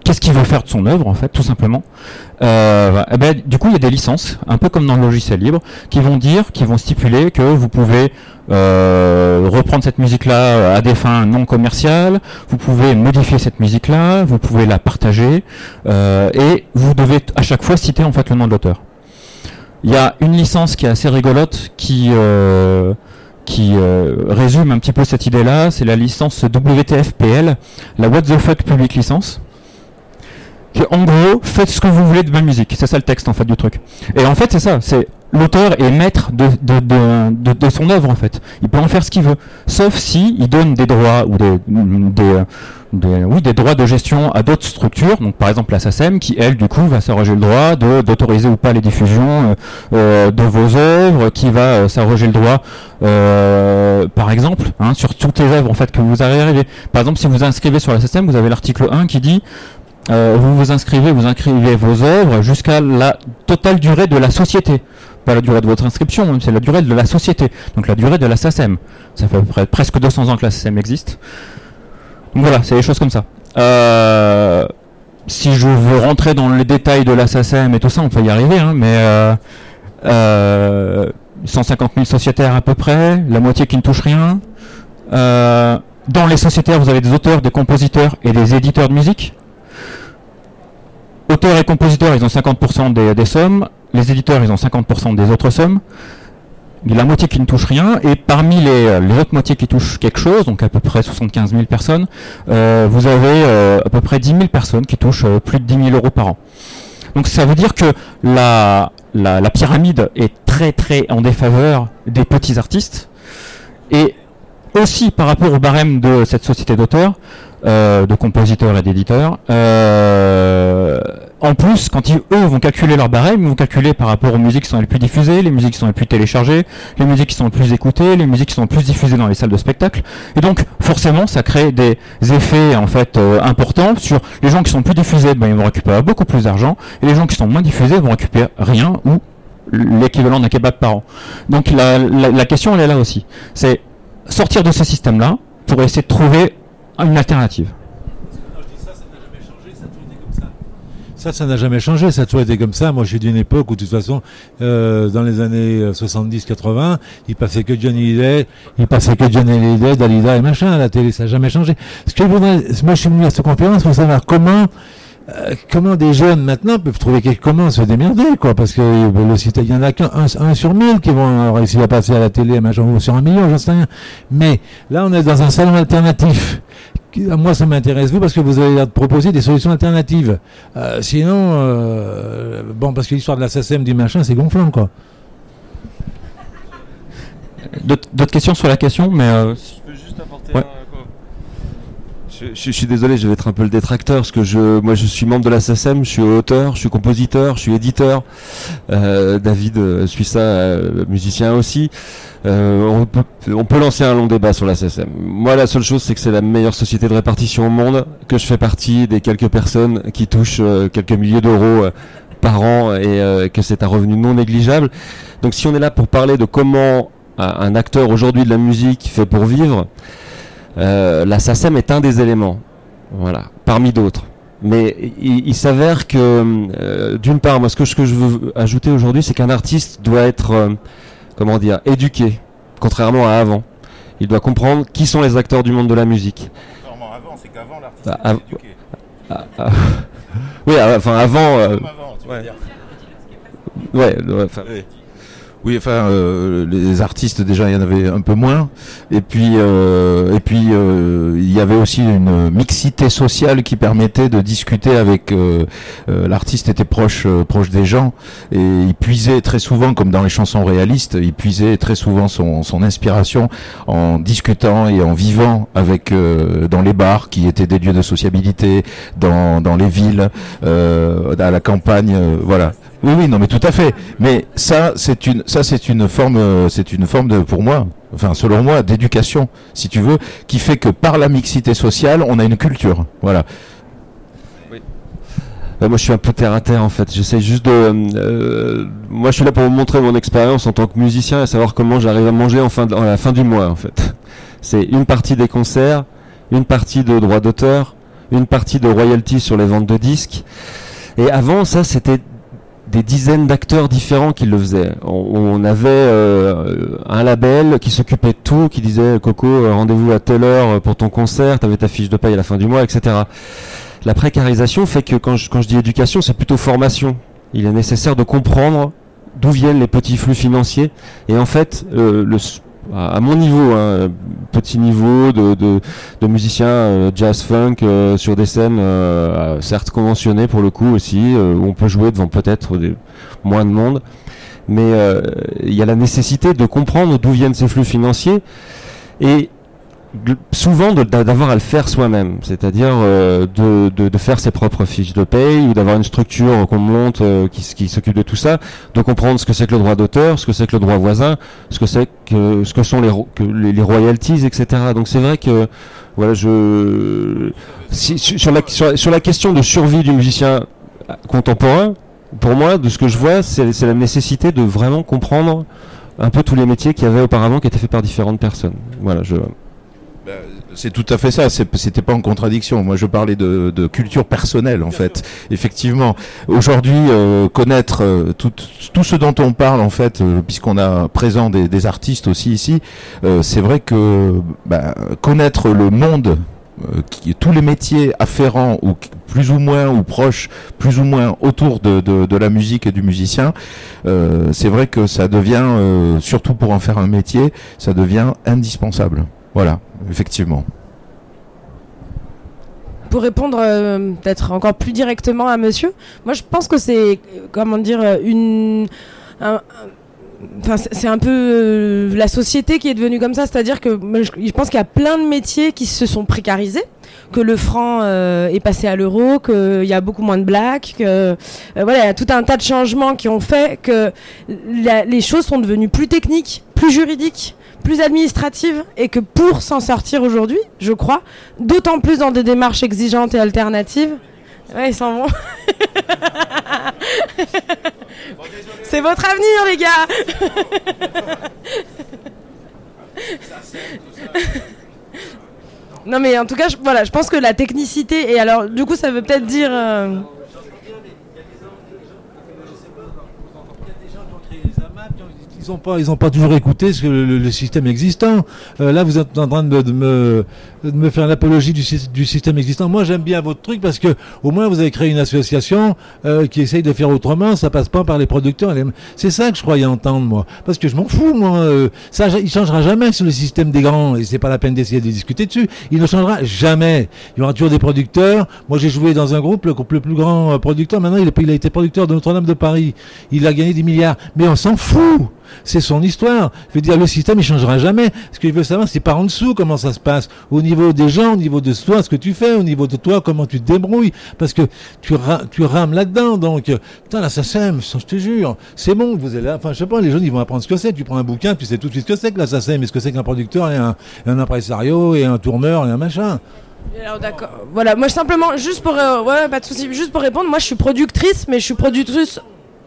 qu'est-ce qu'il veut faire de son œuvre en fait, tout simplement. Euh, eh ben, du coup, il y a des licences, un peu comme dans le logiciel libre, qui vont dire, qui vont stipuler que vous pouvez euh, reprendre cette musique-là à des fins non commerciales, vous pouvez modifier cette musique-là, vous pouvez la partager, euh, et vous devez à chaque fois citer en fait le nom de l'auteur. Il y a une licence qui est assez rigolote, qui euh, qui euh, résume un petit peu cette idée-là, c'est la licence W T F P L, la What the Fuck Public License. En gros, faites ce que vous voulez de ma musique. C'est ça le texte en fait du truc. Et en fait, c'est ça. C'est l'auteur est maître de de, de de de son œuvre en fait. Il peut en faire ce qu'il veut, sauf si il donne des droits ou des des, des oui des droits de gestion à d'autres structures. Donc par exemple la S A C E M qui elle du coup va s'arroger le droit de d'autoriser ou pas les diffusions euh, de vos œuvres, qui va euh, s'arroger le droit euh, par exemple hein, sur toutes les œuvres en fait que vous arrivez. Par exemple, si vous inscrivez sur la S A C E M, vous avez l'article un qui dit Euh, vous vous inscrivez, vous inscrivez vos œuvres jusqu'à la totale durée de la société. Pas la durée de votre inscription, c'est la durée de la société. Donc la durée de la S A C E M. Ça fait à peu près presque deux cents ans que la S A C E M existe. Donc voilà, c'est des choses comme ça. Euh, si je veux rentrer dans les détails de la S A C E M et tout ça, on peut y arriver, hein, mais euh, euh, cent cinquante mille sociétaires à peu près, la moitié qui ne touche rien. Euh, dans les sociétaires, vous avez des auteurs, des compositeurs et des éditeurs de musique. Auteurs et compositeurs, ils ont cinquante pour cent des, des sommes. Les éditeurs, ils ont cinquante pour cent des autres sommes. Il y a la moitié qui ne touche rien. Et parmi les, les autres moitiés qui touchent quelque chose, donc à peu près soixante-quinze mille personnes, euh, vous avez euh, à peu près dix mille personnes qui touchent euh, plus de dix mille euros par an. Donc ça veut dire que la, la, la pyramide est très très en défaveur des petits artistes. Et aussi par rapport au barème de cette société d'auteurs, Euh, de compositeurs et d'éditeurs. Euh, en plus, quand ils, eux vont calculer leur barème, ils vont calculer par rapport aux musiques qui sont les plus diffusées, les musiques qui sont les plus téléchargées, les musiques qui sont les plus écoutées, les musiques qui sont les plus diffusées dans les salles de spectacle. Et donc, forcément, ça crée des effets en fait euh, importants sur les gens qui sont plus diffusés, ben, ils vont récupérer beaucoup plus d'argent, et les gens qui sont moins diffusés vont récupérer rien ou l'équivalent d'un kebab par an. Donc, la, la, la question, elle est là aussi. C'est sortir de ce système-là pour essayer de trouver une alternative. Ça, ça n'a jamais changé, ça a toujours été comme ça. Moi, je suis d'une époque où, de toute façon, euh, dans les années soixante-dix quatre-vingts, il passait que Johnny Hallyday, il passait que Johnny Hallyday, Dalida et machin à la télé, ça n'a jamais changé. Ce que je voudrais, moi, je suis venu à cette conférence pour savoir comment, euh, comment des jeunes maintenant peuvent trouver quelque, comment se démerder, quoi, parce que euh, le site, il y en a qu'un, un, un sur mille qui vont réussir à passer à la télé, machin, ou sur un million, j'en sais rien. Mais là, on est dans un salon alternatif. Moi, ça m'intéresse, vous, parce que vous allez proposer des solutions alternatives. Euh, sinon, euh, bon, parce que l'histoire de la S A C E M du machin, c'est gonflant, quoi. D'autres, d'autres questions sur la question, mais euh... je peux juste apporter ouais. un... Je, je, je suis désolé, je vais être un peu le détracteur, parce que je, moi, je suis membre de la S A C E M, je suis auteur, je suis compositeur, je suis éditeur. Euh, David euh, suit ça, euh, musicien aussi. Euh, on, peut, on peut lancer un long débat sur la S A C E M. Moi, la seule chose, c'est que c'est la meilleure société de répartition au monde, que je fais partie des quelques personnes qui touchent euh, quelques milliers d'euros euh, par an, et euh, que c'est un revenu non négligeable. Donc, si on est là pour parler de comment euh, un acteur aujourd'hui de la musique fait pour vivre, euh, la S A C E M est un des éléments, voilà, parmi d'autres. Mais il, il s'avère que, euh, d'une part, moi, ce que, ce que je veux ajouter aujourd'hui, c'est qu'un artiste doit être euh, comment dire, éduqué, contrairement à avant. Il doit comprendre qui sont les acteurs du monde de la musique. Contrairement à avant, c'est qu'avant l'artiste ah, était éduqué. Ah, ah, oui, enfin avant. Euh, Comme avant, tu veux ouais. dire. Ouais, ouais, enfin. Oui. Oui, enfin, euh, les artistes déjà, il y en avait un peu moins, et puis, euh, et puis, euh, il y avait aussi une mixité sociale qui permettait de discuter avec euh, euh, l'artiste était proche, euh, proche des gens, et il puisait très souvent, comme dans les chansons réalistes, il puisait très souvent son, son inspiration en discutant et en vivant avec euh, dans les bars qui étaient des lieux de sociabilité, dans dans les villes, euh, à la campagne, euh, voilà. Oui, oui, non, mais tout à fait. Mais ça, c'est une, ça, c'est une forme, euh, c'est une forme de, pour moi, enfin, selon moi, d'éducation, si tu veux, qui fait que par la mixité sociale, on a une culture. Voilà. Oui. Euh, moi, je suis un peu terre à terre, en fait. J'essaie juste de, euh, moi, je suis là pour vous montrer mon expérience en tant que musicien et savoir comment j'arrive à manger en fin de, à la fin du mois, en fait. C'est une partie des concerts, une partie de droits d'auteur, une partie de royalties sur les ventes de disques. Et avant, ça, c'était des dizaines d'acteurs différents qui le faisaient. On, on avait euh, un label qui s'occupait de tout, qui disait Coco, rendez-vous à telle heure pour ton concert, t'avais ta fiche de paye à la fin du mois, et cetera. La précarisation fait que quand je, quand je dis éducation, c'est plutôt formation. Il est nécessaire de comprendre d'où viennent les petits flux financiers. Et en fait, euh, le, à mon niveau, hein, petit niveau de, de, de musicien euh, jazz funk euh, sur des scènes euh, certes conventionnées pour le coup aussi, euh, où on peut jouer devant peut-être des, moins de monde. Mais euh, il y a la nécessité de comprendre d'où viennent ces flux financiers. Et souvent de, d'avoir à le faire soi-même, c'est-à-dire euh, de, de, de faire ses propres fiches de paye ou d'avoir une structure qu'on monte euh, qui, qui s'occupe de tout ça, de comprendre ce que c'est que le droit d'auteur, ce que c'est que le droit voisin, ce que c'est que ce que sont les, que les, les royalties, et cetera. Donc c'est vrai que voilà, je si, sur la sur, sur la question de survie du musicien contemporain, pour moi, de ce que je vois, c'est, c'est la nécessité de vraiment comprendre un peu tous les métiers qu'il y avait auparavant, qui étaient faits par différentes personnes. Voilà, je C'est tout à fait ça, c'est, c'était pas en contradiction. Moi je parlais de, de culture personnelle en fait. Effectivement, aujourd'hui euh, connaître euh, tout, tout ce dont on parle en fait, euh, puisqu'on a présent des, des artistes aussi ici, euh, c'est vrai que bah, connaître le monde, euh, qui, tous les métiers afférents ou plus ou moins ou proches, plus ou moins autour de, de, de la musique et du musicien, euh, c'est vrai que ça devient, euh, surtout pour en faire un métier, ça devient indispensable. Voilà, effectivement. Pour répondre euh, peut-être encore plus directement à monsieur, moi je pense que c'est, comment dire, une... Un, Enfin, c'est un peu euh, la société qui est devenue comme ça, c'est-à-dire que je, je pense qu'il y a plein de métiers qui se sont précarisés, que le franc euh, est passé à l'euro, qu'il y a beaucoup moins de blacks, que euh, voilà, il y a tout un tas de changements qui ont fait que la, les choses sont devenues plus techniques, plus juridiques, plus administratives, et que pour s'en sortir aujourd'hui, je crois, d'autant plus dans des démarches exigeantes et alternatives. Ouais, ils s'en vont. C'est votre avenir, les gars. Non, mais en tout cas, je, voilà, je pense que la technicité, et alors, du coup, ça veut peut-être dire... Euh... Ils n'ont pas, ils ont pas toujours écouté ce que le, le, le système existant. Euh, là, vous êtes en train de, de, me, de me faire l'apologie du, du système existant. Moi, j'aime bien votre truc parce que au moins vous avez créé une association euh, qui essaye de faire autrement. Ça passe pas par les producteurs. Les... C'est ça que je croyais entendre, moi. Parce que je m'en fous, moi. Euh, ça, il changera jamais sur le système des grands. Et c'est pas la peine d'essayer de discuter dessus. Il ne changera jamais. Il y aura toujours des producteurs. Moi, j'ai joué dans un groupe, le groupe le plus grand producteur. Maintenant, il a, il a été producteur de Notre-Dame de Paris. Il a gagné des milliards. Mais on s'en fout. C'est son histoire. Je veux dire, le système, il changera jamais. Ce que je veux savoir, c'est par en dessous comment ça se passe. Au niveau des gens, au niveau de toi, ce que tu fais, au niveau de toi, comment tu te débrouilles. Parce que tu, ra- tu rames là-dedans. Donc, putain, là, ça sème, je te jure. C'est bon, vous êtes là. Enfin, je sais pas, les jeunes, ils vont apprendre ce que c'est. Tu prends un bouquin, tu sais tout de suite ce que c'est que là, ça sème, et ce que c'est qu'un producteur et un, et un impresario et un tourneur et un machin. Alors d'accord. Voilà, moi simplement, juste pour, euh, ouais, pas de souci, juste pour répondre, moi je suis productrice, mais je suis productrice.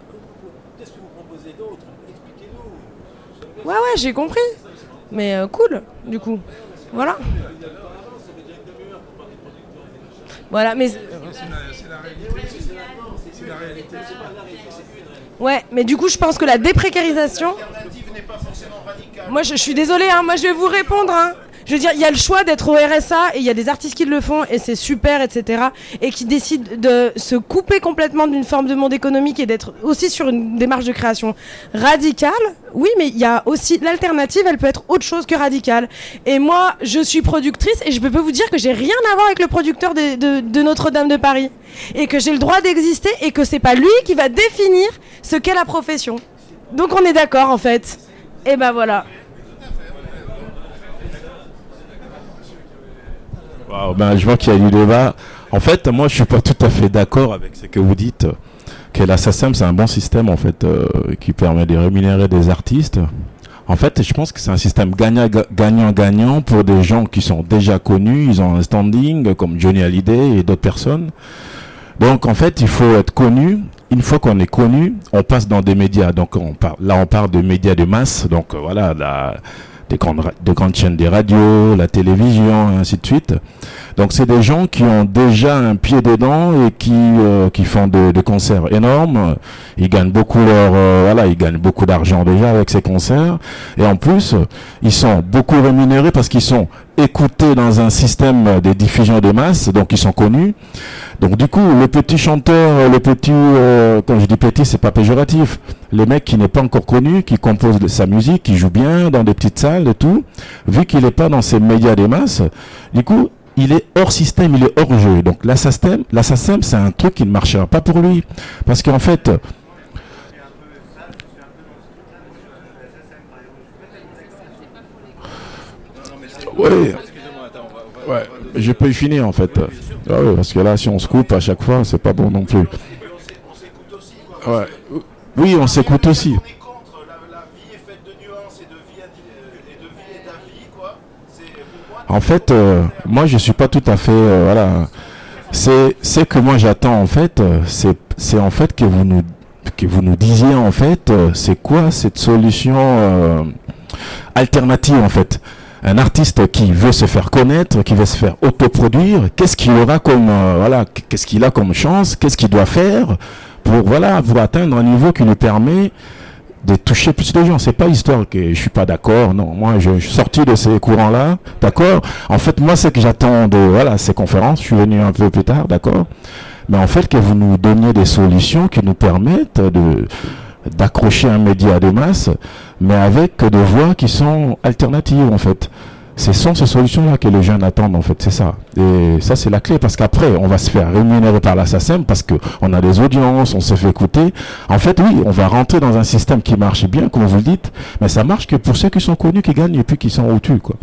Ouais, ouais, j'ai compris. Mais euh, cool, du coup. Voilà. Voilà, mais... C'est la réalité. Ouais, mais du coup, je pense que la déprécarisation... Moi, je, je suis désolée, hein, moi je vais vous répondre, hein. Je veux dire, il y a le choix d'être au R S A et il y a des artistes qui le font et c'est super, et cetera. Et qui décident de se couper complètement d'une forme de monde économique et d'être aussi sur une démarche de création radicale. Oui, mais il y a aussi l'alternative, elle peut être autre chose que radicale. Et moi, je suis productrice et je peux vous dire que j'ai rien à voir avec le producteur de, de, de Notre-Dame de Paris. Et que j'ai le droit d'exister et que c'est pas lui qui va définir ce qu'est la profession. Donc on est d'accord en fait. Et ben voilà. Wow, ben, je vois qu'il y a du débat. En fait, moi, je suis pas tout à fait d'accord avec ce que vous dites. Que la S A C E M, c'est un bon système, en fait, euh, qui permet de rémunérer des artistes. En fait, je pense que c'est un système gagnant-gagnant pour des gens qui sont déjà connus. Ils ont un standing, comme Johnny Hallyday et d'autres personnes. Donc, en fait, il faut être connu. Une fois qu'on est connu, on passe dans des médias. Donc, on parle, là, on parle de médias de masse. Donc, euh, voilà, la, des grandes, ra- des grandes chaînes des radios, la télévision, et ainsi de suite. Donc c'est des gens qui ont déjà un pied dedans et qui euh, qui font des de concerts énormes. Ils gagnent beaucoup leur euh, voilà, ils gagnent beaucoup d'argent déjà avec ces concerts. Et en plus, ils sont beaucoup rémunérés parce qu'ils sont écoutés dans un système de diffusion de masse, donc ils sont connus. Donc du coup, le petit chanteur, le petit, euh, quand je dis petit, c'est pas péjoratif. Les mecs qui n'est pas encore connu, qui compose de sa musique, qui joue bien dans des petites salles et tout, vu qu'il n'est pas dans ces médias des masses, du coup, il est hors système, il est hors jeu. Donc la SACEM, la SACEM, c'est un truc qui ne marchera pas pour lui, parce qu'en fait, ouais, ouais, je peux y finir en fait. Ah ouais, parce que là, si on se coupe à chaque fois, c'est pas bon non plus. Ouais. Oui, on s'écoute aussi. En fait, euh, moi, je suis pas tout à fait, euh, voilà. C'est, c'est que moi, j'attends en fait, euh, c'est, c'est en fait que vous nous, que vous nous disiez en fait, euh, c'est quoi cette solution euh, alternative en fait. Un artiste qui veut se faire connaître, qui veut se faire autoproduire, qu'est-ce qu'il aura comme, euh, voilà, qu'est-ce qu'il a comme chance, qu'est-ce qu'il doit faire pour, voilà, pour atteindre un niveau qui lui permet de toucher plus de gens. C'est pas histoire que je suis pas d'accord, non. Moi, je, je suis sorti de ces courants-là, d'accord. En fait, moi, c'est que j'attends de, voilà, ces conférences. Je suis venu un peu plus tard, d'accord. Mais en fait, que vous nous donniez des solutions qui nous permettent de d'accrocher un média de masse, mais avec des voix qui sont alternatives, en fait. Ce sont ces solutions-là que les jeunes attendent, en fait, c'est ça. Et ça, c'est la clé, parce qu'après, on va se faire rémunérer par la SACEM, parce qu'on a des audiences, on se fait écouter. En fait, oui, on va rentrer dans un système qui marche bien, comme vous le dites, mais ça marche que pour ceux qui sont connus, qui gagnent, et puis qui sont au-dessus, quoi.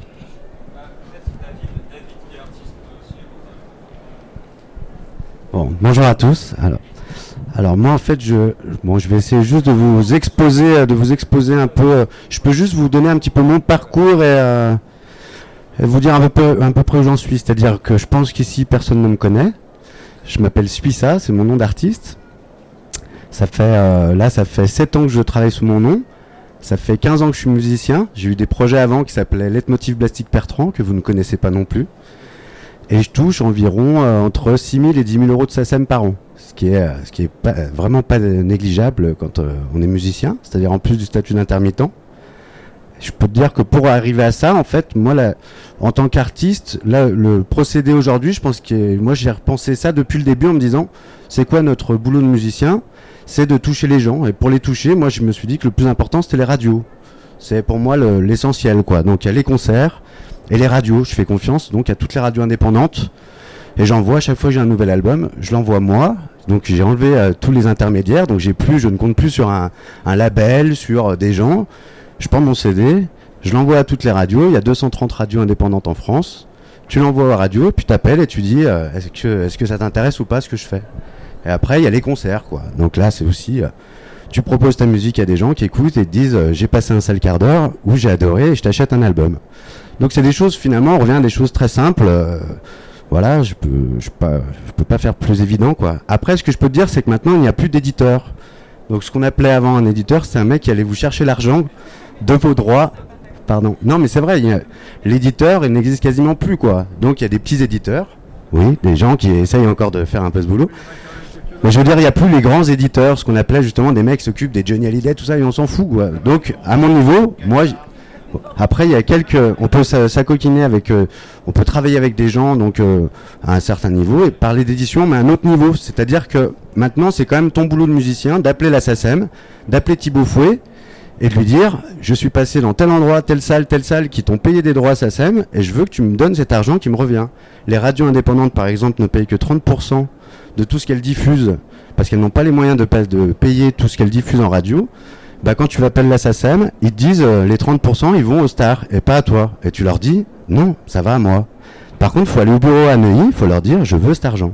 Bon, bonjour à tous. Alors, alors moi, en fait, je, bon, je vais essayer juste de vous exposer, de vous exposer un peu. Je peux juste vous donner un petit peu mon parcours et... Euh, Et vous dire un peu, un peu près où j'en suis, c'est-à-dire que je pense qu'ici personne ne me connaît. Je m'appelle Suissa, c'est mon nom d'artiste. Ça fait euh, là, ça fait sept ans que je travaille sous mon nom. Ça fait quinze ans que je suis musicien. J'ai eu des projets avant qui s'appelaient Leitmotiv Plastique Bertrand, que vous ne connaissez pas non plus. Et je touche environ euh, entre six mille et dix mille euros de SACEM par an, ce qui est, euh, ce qui est pas, vraiment pas négligeable quand euh, on est musicien, c'est-à-dire en plus du statut d'intermittent. Je peux te dire que pour arriver à ça, en fait, moi, là, en tant qu'artiste, là, le procédé aujourd'hui, je pense que moi, j'ai repensé ça depuis le début en me disant, c'est quoi notre boulot de musicien? C'est de toucher les gens. Et pour les toucher, moi, je me suis dit que le plus important, c'était les radios. C'est pour moi le, l'essentiel, quoi. Donc, il y a les concerts et les radios. Je fais confiance donc à toutes les radios indépendantes. Et j'envoie, à chaque fois que j'ai un nouvel album, je l'envoie moi. Donc, j'ai enlevé euh, tous les intermédiaires. Donc, j'ai plus, je ne compte plus sur un, un label, sur euh, des gens. Je prends mon C D, je l'envoie à toutes les radios. Il y a deux cent trente radios indépendantes en France. Tu l'envoies aux radios, puis t'appelles et tu dis euh, est-ce que, est-ce que ça t'intéresse ou pas ce que je fais. Et après, il y a les concerts, quoi. Donc là, c'est aussi... Euh, tu proposes ta musique à des gens qui écoutent et te disent euh, j'ai passé un sale quart d'heure ou j'ai adoré et je t'achète un album. Donc c'est des choses, finalement, on revient à des choses très simples. Euh, voilà, je peux, je peux pas, je peux pas faire plus évident, quoi. Après, ce que je peux te dire, c'est que maintenant, il n'y a plus d'éditeurs. Donc ce qu'on appelait avant un éditeur, c'est un mec qui allait vous chercher l'argent de vos droits. Pardon. Non, mais c'est vrai, il y a, l'éditeur, il n'existe quasiment plus, quoi. Donc il y a des petits éditeurs, oui, des gens qui essayent encore de faire un peu ce boulot. Mais je veux dire, il n'y a plus les grands éditeurs, ce qu'on appelait justement des mecs qui s'occupent des Johnny Hallyday, tout ça, et on s'en fout, quoi. Donc, à mon niveau, moi, j'... après, il y a quelques, on peut s'acoquiner avec, euh, on peut travailler avec des gens, donc euh, à un certain niveau, et parler d'édition, mais à un autre niveau. C'est-à-dire que maintenant, c'est quand même ton boulot de musicien d'appeler la SACEM, d'appeler Thibaut Fouet, et de lui dire, je suis passé dans tel endroit, telle salle, telle salle, qui t'ont payé des droits SACEM, et je veux que tu me donnes cet argent qui me revient. Les radios indépendantes, par exemple, ne payent que trente pour cent de tout ce qu'elles diffusent, parce qu'elles n'ont pas les moyens de, pa- de payer tout ce qu'elles diffusent en radio. Bah, quand tu appelles la SACEM, ils te disent, euh, les trente pour cent, ils vont aux stars, et pas à toi. Et tu leur dis, non, ça va à moi. Par contre, il faut aller au bureau à Neuilly, il faut leur dire, je veux cet argent.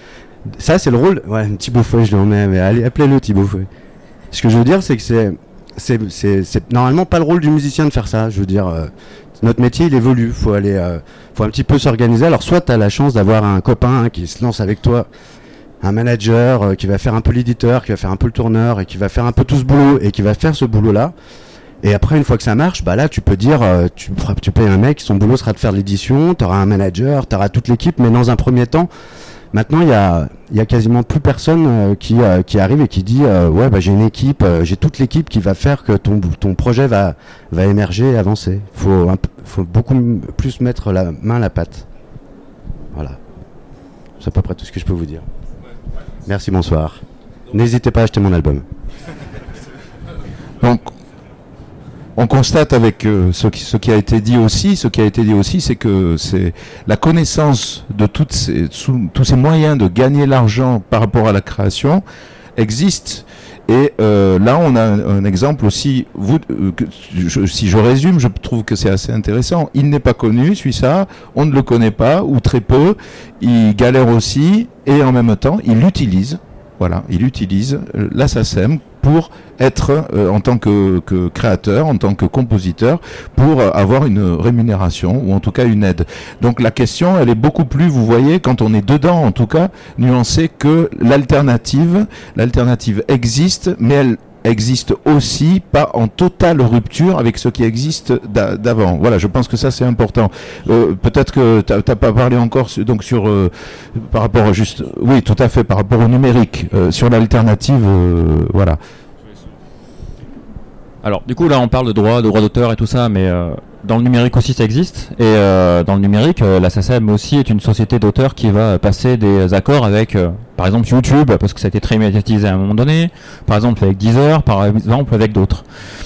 Ça, c'est le rôle... Ouais, Thibaut Fouet, je le remets, mais allez, appelez-le Thibaut Fouet. Ce que je veux dire, c'est que c'est... C'est, c'est, c'est normalement pas le rôle du musicien de faire ça. Je veux dire, euh, notre métier il évolue. Faut aller, euh, faut un petit peu s'organiser. Alors soit t'as la chance d'avoir un copain hein, qui se lance avec toi, un manager euh, qui va faire un peu l'éditeur, qui va faire un peu le tourneur et qui va faire un peu tout ce boulot et qui va faire ce boulot-là. Et après, une fois que ça marche, bah là, tu peux dire, euh, tu, tu payes un mec, son boulot sera de faire de l'édition, tu auras un manager, tu auras toute l'équipe, mais dans un premier temps, maintenant, il y a, il y a quasiment plus personne euh, qui, euh, qui arrive et qui dit, euh, ouais, bah j'ai une équipe, euh, j'ai toute l'équipe qui va faire que ton, ton projet va, va émerger et avancer. Faut, un, faut beaucoup plus mettre la main à la pâte. Voilà. C'est à peu près tout ce que je peux vous dire. Merci, bonsoir. N'hésitez pas à acheter mon album. Donc, on constate avec euh, ce, qui, ce qui a été dit aussi, ce qui a été dit aussi, c'est que c'est la connaissance de toutes ces, sous, tous ces moyens de gagner l'argent par rapport à la création existe. Et euh, là, on a un, un exemple aussi. Vous, euh, que, je, si je résume, je trouve que c'est assez intéressant. Il n'est pas connu, celui-là. On ne le connaît pas ou très peu. Il galère aussi, et en même temps, il l'utilise. Voilà, il utilise euh, la SACEM pour être, euh, en tant que, que créateur, en tant que compositeur, pour euh, avoir une rémunération, ou en tout cas une aide. Donc la question, elle est beaucoup plus, vous voyez, quand on est dedans, en tout cas, nuancée que l'alternative. L'alternative existe, mais elle existe aussi pas en totale rupture avec ce qui existe d'a- d'avant. Voilà, je pense que ça c'est important. Euh, peut-être que t'as, t'as pas parlé encore sur, donc sur euh, par rapport à juste, oui, tout à fait, par rapport au numérique, euh, sur l'alternative, euh, voilà. Alors, du coup, là, on parle de droit, de droit d'auteur et tout ça, mais euh, dans le numérique aussi, ça existe. Et euh, dans le numérique, euh, la SACEM aussi est une société d'auteurs qui va passer des accords avec, euh, par exemple, YouTube, parce que ça a été très médiatisé à un moment donné, par exemple avec Deezer, par exemple avec d'autres.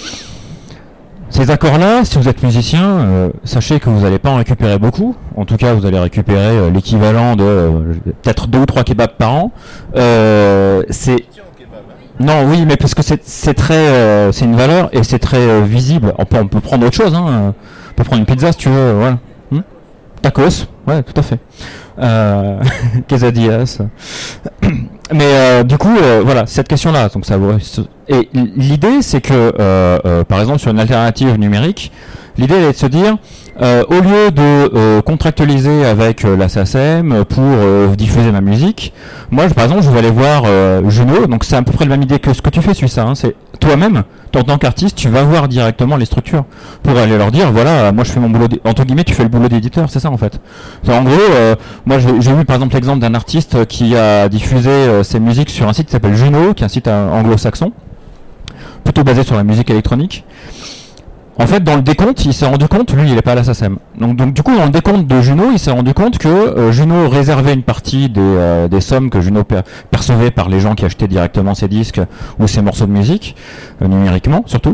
Ces accords-là, si vous êtes musicien, euh, sachez que vous n'allez pas en récupérer beaucoup. En tout cas, vous allez récupérer euh, l'équivalent de euh, peut-être deux ou trois kebabs par an. Euh, c'est Non, oui, mais parce que c'est, c'est très, euh, c'est une valeur et c'est très euh, visible. On peut, on peut prendre autre chose, hein. On peut prendre une pizza si tu veux, voilà. Hmm Tacos, ouais, tout à fait. Euh, quesadillas. Mais euh, du coup, euh, voilà, cette question-là, donc ça. Et l'idée, c'est que, euh, euh, par exemple, sur une alternative numérique, l'idée est de se dire, euh, au lieu de euh, contractualiser avec euh, la SACEM pour euh, diffuser ma musique, moi, je, par exemple, je vais aller voir euh, Juno. Donc, c'est à peu près la même idée que ce que tu fais, celui-là. Hein, c'est toi-même, en tant qu'artiste, tu vas voir directement les structures pour aller leur dire, voilà, moi, je fais mon boulot. D- entre guillemets, tu fais le boulot d'éditeur, c'est ça en fait. C'est, en gros, euh, moi, j'ai, j'ai vu par exemple l'exemple d'un artiste qui a diffusé euh, ses musiques sur un site qui s'appelle Juno, qui est un site euh, anglo-saxon, plutôt basé sur la musique électronique. En fait, dans le décompte, il s'est rendu compte, lui, il n'est pas à la SACEM. Donc, donc, du coup, dans le décompte de Juno, il s'est rendu compte que euh, Juno réservait une partie des, euh, des sommes que Juno per- percevait par les gens qui achetaient directement ses disques ou ses morceaux de musique, euh, numériquement surtout,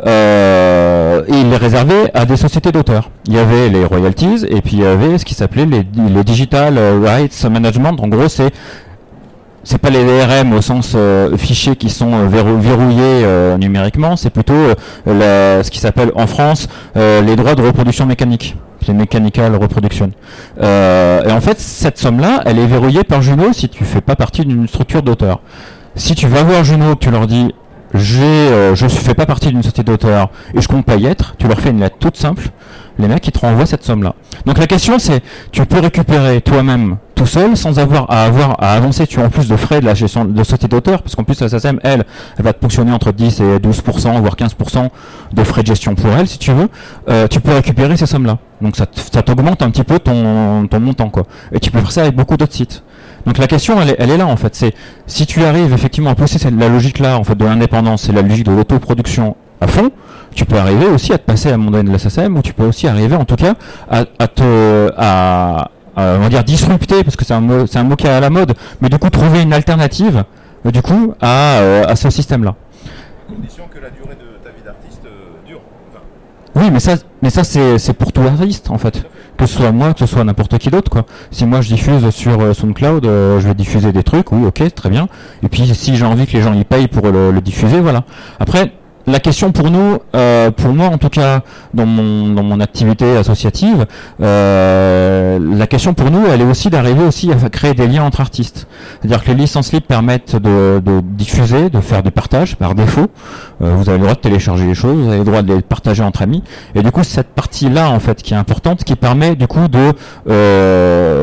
euh, et il les réservait à des sociétés d'auteurs. Il y avait les royalties et puis il y avait ce qui s'appelait les, les digital rights management. En gros, c'est c'est pas les D R M au sens euh, fichiers qui sont euh, verrou- verrouillés euh, numériquement, c'est plutôt euh, la, ce qui s'appelle en France euh, les droits de reproduction mécanique, les mechanical reproduction. Euh, et en fait, cette somme-là, elle est verrouillée par Juno si tu fais pas partie d'une structure d'auteur. Si tu vas voir Juno, que tu leur dis j'ai, euh, je ne fais pas partie d'une société d'auteur et je compte pas y être, tu leur fais une lettre toute simple, les mecs ils te renvoient cette somme-là. Donc la question c'est, tu peux récupérer toi-même tout seul sans avoir à avoir à avancer, tu as en plus de frais de la gestion de société d'auteur, parce qu'en plus la SACEM, elle, elle va te ponctionner entre dix et douze pour cent, voire quinze pour cent de frais de gestion pour elle, si tu veux, euh, tu peux récupérer ces sommes-là. Donc ça, ça t'augmente un petit peu ton, ton montant, quoi. Et tu peux faire ça avec beaucoup d'autres sites. Donc la question, elle est, elle est là en fait. C'est si tu arrives effectivement à pousser cette, la logique là en fait de l'indépendance et la logique de l'autoproduction à fond, tu peux arriver aussi à te passer à mon domaine de la SACEM, ou tu peux aussi arriver en tout cas à, à te à, à, on va dire disrupter, parce que c'est un mot, c'est un mot qui est à la mode, mais du coup trouver une alternative euh, du coup à, euh, à ce système là. Condition que la durée de ta vie d'artiste euh, dure. Enfin... Oui, mais ça, mais ça c'est, c'est pour tout artiste en fait. Que ce soit moi, que ce soit n'importe qui d'autre, quoi. Si moi je diffuse sur euh, SoundCloud, euh, je vais diffuser des trucs, oui, ok, très bien. Et puis si j'ai envie que les gens y payent pour le, le diffuser, voilà. Après, la question pour nous, euh, pour moi en tout cas, dans mon dans mon activité associative, euh, la question pour nous, elle est aussi d'arriver aussi à créer des liens entre artistes. C'est-à-dire que les licences libres permettent de, de diffuser, de faire du partage par défaut. Euh, vous avez le droit de télécharger les choses, vous avez le droit de les partager entre amis. Et du coup, c'est cette partie-là en fait qui est importante, qui permet du coup de euh, de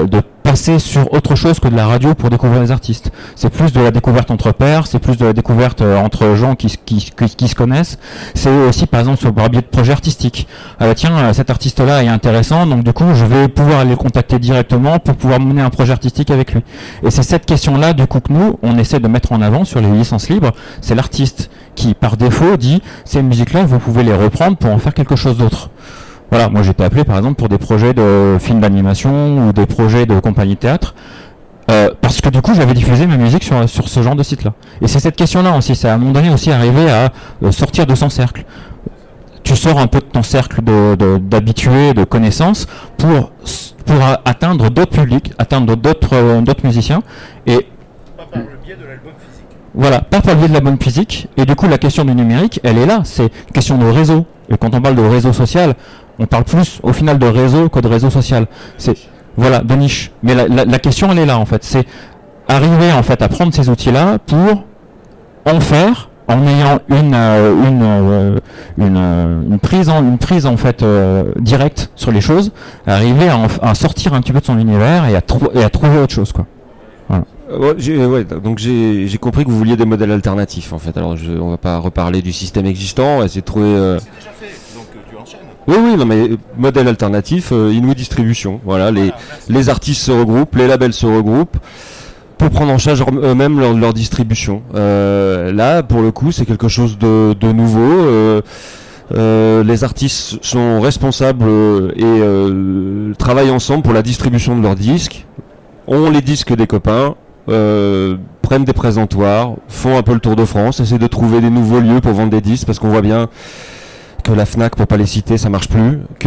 passer sur autre chose que de la radio pour découvrir les artistes. C'est plus de la découverte entre pairs, c'est plus de la découverte euh, entre gens qui, qui, qui, qui se connaissent. C'est aussi par exemple sur par biais de projets artistiques. Ah bah tiens, euh, cet artiste-là est intéressant, donc du coup je vais pouvoir aller le contacter directement pour pouvoir mener un projet artistique avec lui. Et c'est cette question-là du coup que nous, on essaie de mettre en avant sur les licences libres. C'est l'artiste qui par défaut dit ces musiques-là, vous pouvez les reprendre pour en faire quelque chose d'autre. Voilà, moi j'ai été appelé par exemple pour des projets de films d'animation ou des projets de compagnie de théâtre, euh, parce que du coup j'avais diffusé ma musique sur, sur ce genre de site-là. Et c'est cette question-là aussi, c'est à un moment donné aussi arriver à euh, sortir de son cercle. Tu sors un peu de ton cercle de, de, d'habitués, de connaissances, pour, pour a, atteindre d'autres publics, atteindre d'autres, euh, d'autres musiciens, et... Pas par le biais de l'album physique. Voilà, pas par le biais de l'album physique, et du coup la question du numérique, elle est là, c'est une question de réseau. Et quand on parle de réseau social, on parle plus au final de réseau que de réseau social. C'est voilà, de niche. Mais la, la, la question elle est là en fait. C'est arriver en fait à prendre ces outils-là pour en faire en ayant une euh, une, euh, une, euh, une prise en une prise en fait euh, directe sur les choses, arriver à, en, à sortir un petit peu de son univers et à, trou- et à trouver autre chose quoi. Voilà. Ouais, j'ai, ouais, donc j'ai, j'ai compris que vous vouliez des modèles alternatifs en fait. Alors je, on va pas reparler du système existant, on va essayer de trouver. Euh... C'est déjà fait, donc euh, tu enchaînes. Oui, oui, non mais euh, modèle alternatif, euh, Inouï Distribution. Voilà, les Voilà, les artistes se regroupent, les labels se regroupent pour prendre en charge eux-mêmes leur, leur distribution. Euh, là, pour le coup, c'est quelque chose de, de nouveau. Euh, Euh, les artistes sont responsables euh, et euh, travaillent ensemble pour la distribution de leurs disques, ont les disques des copains, euh, prennent des présentoirs, font un peu le tour de France, essaient de trouver des nouveaux lieux pour vendre des disques, parce qu'on voit bien que la Fnac, pour pas les citer, ça marche plus, que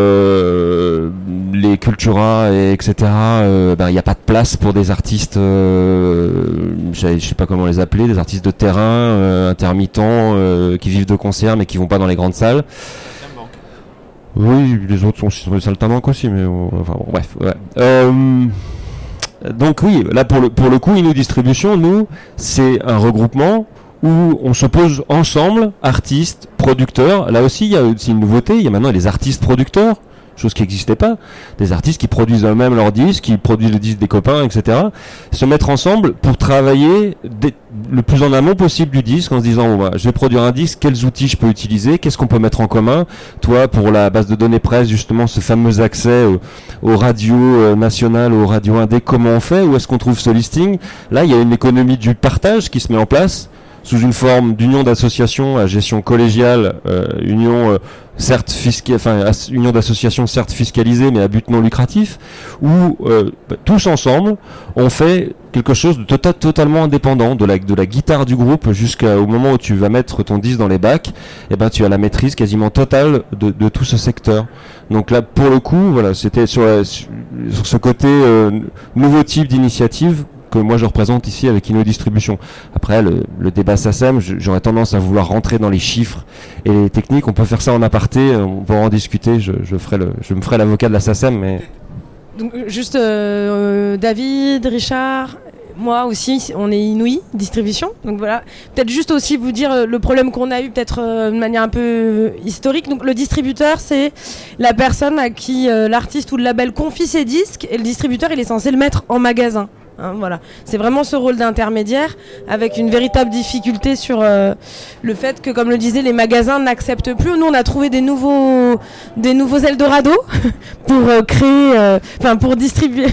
euh, les Cultura et etc. Il ben, n'y a pas de place pour des artistes, euh, je sais pas comment les appeler, des artistes de terrain, euh, intermittents, euh, qui vivent de concerts mais qui vont pas dans les grandes salles. Oui, les autres sont, sont des saltimbanques aussi, mais euh, enfin bon, bref. Ouais. Euh, donc oui, là pour le pour le coup, Inouï Distribution, nous, c'est un regroupement où on se pose ensemble, artistes, producteurs. Là aussi, il y a aussi une nouveauté. Il y a maintenant les artistes producteurs, chose qui n'existait pas. Des artistes qui produisent eux-mêmes leurs disques, qui produisent les disques des copains, et cetera. Se mettre ensemble pour travailler des, le plus en amont possible du disque, en se disant bon, bah, je vais produire un disque, quels outils je peux utiliser, qu'est-ce qu'on peut mettre en commun. Toi, pour la base de données presse, justement, ce fameux accès aux, aux radios euh, nationales, aux radios indé, comment on fait, où est-ce qu'on trouve ce listing. Là, il y a une économie du partage qui se met en place, sous une forme d'union d'associations à gestion collégiale, euh, union euh, certes fisca- enfin as- union d'associations certes fiscalisée mais à but non lucratif, où euh, bah, tous ensemble on fait quelque chose de tota- totalement indépendant de la de la guitare du groupe jusqu'au moment où tu vas mettre ton disque dans les bacs, et ben tu as la maîtrise quasiment totale de, de tout ce secteur. Donc là pour le coup voilà, c'était sur, la, sur, sur ce côté euh, nouveau type d'initiative que moi je représente ici avec Inouï Distribution. Après le, le débat SACEM, j'aurais tendance à vouloir rentrer dans les chiffres et les techniques. On peut faire ça en aparté, on peut en discuter. Je, je ferai le, je me ferai l'avocat de la SACEM, mais Donc juste euh, David, Richard, moi aussi, on est Inouï Distribution. Donc voilà, peut-être juste aussi vous dire euh, le problème qu'on a eu peut-être euh, de manière un peu euh, historique. Donc le distributeur, c'est la personne à qui euh, l'artiste ou le label confie ses disques, et le distributeur il est censé le mettre en magasin. Hein, voilà, c'est vraiment ce rôle d'intermédiaire, avec une véritable difficulté sur euh, le fait que, comme le disait, les magasins n'acceptent plus. Nous, on a trouvé des nouveaux, des nouveaux Eldorado pour euh, créer, enfin euh, pour distribuer.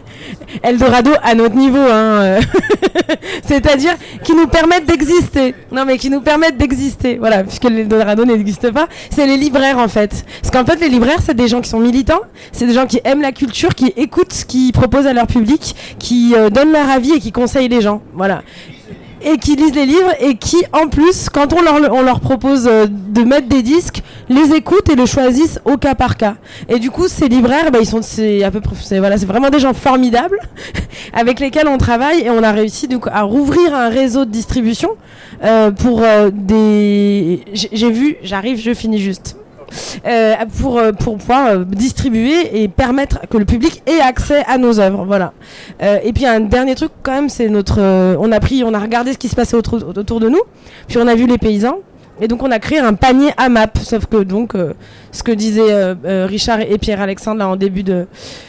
Eldorado à notre niveau, hein, c'est-à-dire qui nous permettent d'exister. Non, mais qui nous permettent d'exister. Voilà, puisque l'Eldorado n'existe pas, c'est les libraires en fait. Parce qu'en fait, les libraires, c'est des gens qui sont militants, c'est des gens qui aiment la culture, qui écoutent ce qu'ils proposent à leur public, qui euh, donnent leur avis et qui conseillent les gens. Voilà. Et qui lisent les livres et qui, en plus, quand on leur, on leur propose euh, de mettre des disques, les écoutent et le choisissent au cas par cas. Et du coup, ces libraires, bah, ils sont, c'est à peu près, c'est, voilà, c'est vraiment des gens formidables avec lesquels on travaille, et on a réussi donc à rouvrir un réseau de distribution euh, pour euh, des. J'ai, j'ai vu, j'arrive, je finis juste. Euh, pour, pour pouvoir euh, distribuer et permettre que le public ait accès à nos œuvres, voilà. Euh, et puis un dernier truc quand même, c'est notre, euh, on a pris, on a regardé ce qui se passait autour, autour de nous, puis on a vu les paysans, et donc on a créé un panier A M A P. Sauf que donc, euh, ce que disaient euh, euh, Richard et Pierre-Alexandre là en début de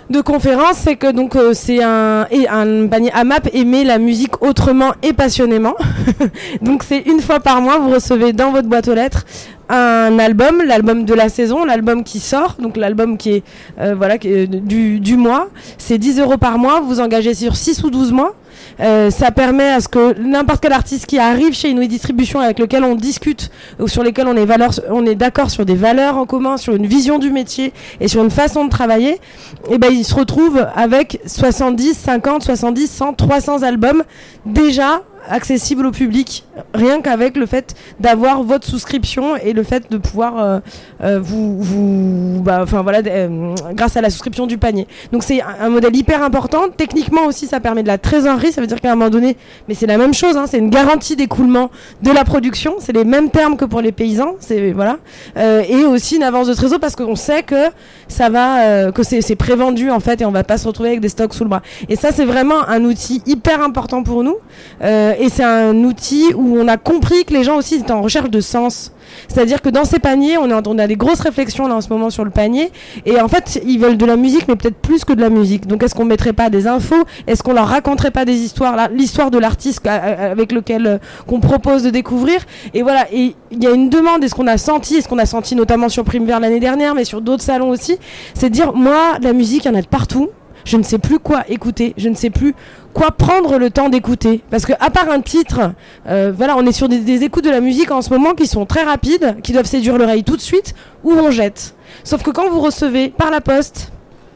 de conférence, c'est que donc euh, c'est un, et un panier A M A P émet la musique autrement et passionnément. Donc c'est une fois par mois, vous recevez dans votre boîte aux lettres un album, l'album de la saison, l'album qui sort, donc l'album qui est, euh, voilà, qui est du, du mois. C'est dix euros par mois, vous vous engagez sur six ou douze mois. Euh, ça permet à ce que n'importe quel artiste qui arrive chez Inouï Distribution, avec lequel on discute, ou sur lesquels on est, valeurs, on est d'accord sur des valeurs en commun, sur une vision du métier et sur une façon de travailler, et ben il se retrouve avec soixante-dix, cinquante, soixante-dix, cent, trois cents albums déjà accessible au public, rien qu'avec le fait d'avoir votre souscription et le fait de pouvoir euh, euh, vous, vous bah, enfin voilà, euh, grâce à la souscription du panier. Donc c'est un, un modèle hyper important. Techniquement aussi, ça permet de la trésorerie. Ça veut dire qu'à un moment donné, mais c'est la même chose, hein, c'est une garantie d'écoulement de la production. C'est les mêmes termes que pour les paysans. C'est voilà, euh, et aussi une avance de trésor parce qu'on sait que ça va, euh, que c'est, c'est prévendu en fait, et on va pas se retrouver avec des stocks sous le bras. Et ça, c'est vraiment un outil hyper important pour nous. Euh, Et c'est un outil où on a compris que les gens aussi étaient en recherche de sens. C'est-à-dire que dans ces paniers, on, est en, on a des grosses réflexions là en ce moment sur le panier. Et en fait, ils veulent de la musique, mais peut-être plus que de la musique. Donc est-ce qu'on mettrait pas des infos ? Est-ce qu'on leur raconterait pas des histoires, là, l'histoire de l'artiste avec lequel euh, qu'on propose de découvrir ? Et voilà, et il y a une demande, et ce qu'on a senti, et ce qu'on a senti notamment sur Prime Vert l'année dernière, mais sur d'autres salons aussi, c'est de dire, moi, la musique, il y en a de partout. Je ne sais plus quoi écouter, je ne sais plus quoi prendre le temps d'écouter. Parce que à part un titre, euh, voilà, on est sur des, des écoutes de la musique en ce moment qui sont très rapides, qui doivent séduire l'oreille tout de suite, ou on jette. Sauf que quand vous recevez par la poste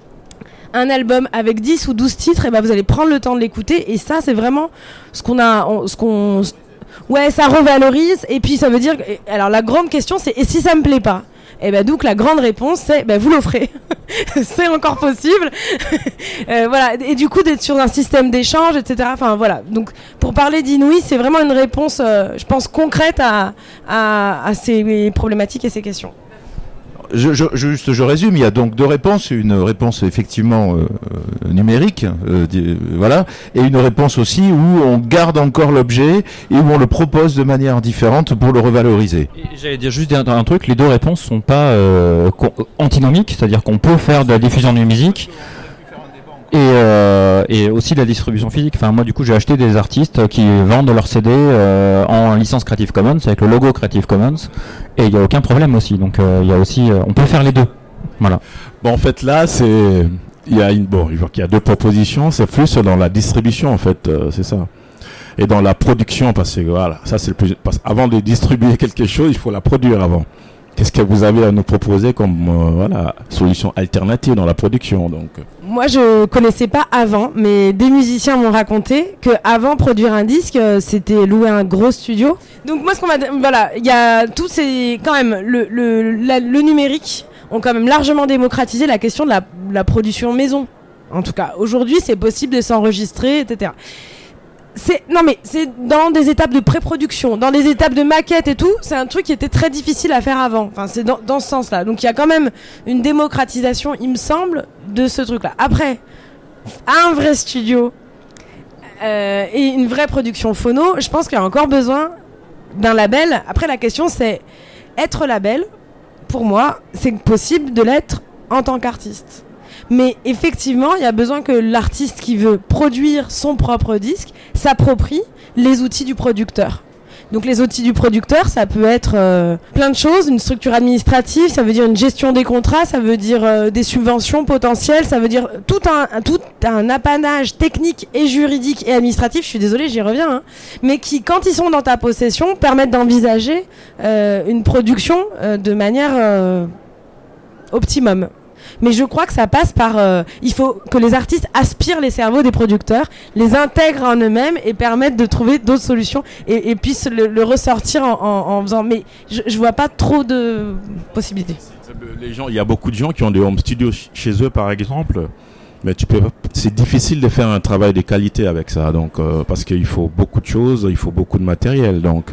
un album avec dix ou douze titres, et ben vous allez prendre le temps de l'écouter, et ça c'est vraiment ce qu'on a, on, ce qu'on, ouais, ça revalorise, et puis ça veut dire, alors la grande question c'est, et si ça me plaît pas ? Et ben donc la grande réponse c'est ben vous l'offrez. C'est encore possible. euh, voilà, et du coup d'être sur un système d'échange, et cetera. Enfin voilà. Donc pour parler d'Inouï, c'est vraiment une réponse, euh, je pense, concrète à, à, à ces problématiques et ces questions. Je, je, juste, je résume. Il y a donc deux réponses. Une réponse effectivement euh, numérique, euh, d- voilà, et une réponse aussi où on garde encore l'objet et où on le propose de manière différente pour le revaloriser. Et j'allais dire juste un, un truc. Les deux réponses sont pas euh, con- antinomiques, c'est-à-dire qu'on peut faire de la diffusion de musique. Et, euh, et aussi de la distribution physique. Enfin, moi, du coup, j'ai acheté des artistes qui vendent leurs C D euh, en licence Creative Commons avec le logo Creative Commons, et il y a aucun problème aussi. Donc, il euh, y a aussi, euh, on peut faire les deux. Voilà. Bon, en fait, là, c'est, il y a une, bon, je vois qu'il y a deux propositions. C'est plus dans la distribution, en fait, euh, c'est ça. Et dans la production, parce que voilà, ça c'est le plus. Parce avant de distribuer quelque chose, il faut la produire avant. Qu'est-ce que vous avez à nous proposer comme euh, voilà, solution alternative dans la production donc? Moi, je connaissais pas avant, mais des musiciens m'ont raconté que avant produire un disque, euh, c'était louer un gros studio. Donc moi, ce qu'on va, voilà, il y a tous ces, quand même, le le la, le numérique ont quand même largement démocratisé la question de la, la production maison. En tout cas, aujourd'hui, c'est possible de s'enregistrer, et cetera. C'est, non mais c'est dans des étapes de pré-production, dans des étapes de maquette et tout, c'est un truc qui était très difficile à faire avant. Enfin, c'est dans, dans ce sens-là. Donc il y a quand même une démocratisation, il me semble, de ce truc-là. Après, un vrai studio euh, et une vraie production phono, je pense qu'il y a encore besoin d'un label. Après, la question c'est, être label, pour moi, c'est possible de l'être en tant qu'artiste. Mais effectivement, il y a besoin que l'artiste qui veut produire son propre disque s'approprie les outils du producteur. Donc les outils du producteur, ça peut être euh, plein de choses, une structure administrative, ça veut dire une gestion des contrats, ça veut dire euh, des subventions potentielles, ça veut dire tout un, un, tout un apanage technique et juridique et administratif, je suis désolée, j'y reviens, hein, mais qui, quand ils sont dans ta possession, permettent d'envisager euh, une production euh, de manière euh, optimum. Mais je crois que ça passe par... Euh, il faut que les artistes aspirent les cerveaux des producteurs, les intègrent en eux-mêmes et permettent de trouver d'autres solutions et, et puissent le, le ressortir en, en, en faisant... Mais je, je vois pas trop de possibilités. Les gens, il y a beaucoup de gens qui ont des home studios ch- chez eux, par exemple. Mais tu peux, c'est difficile de faire un travail de qualité avec ça, donc euh, parce qu'il faut beaucoup de choses, il faut beaucoup de matériel, donc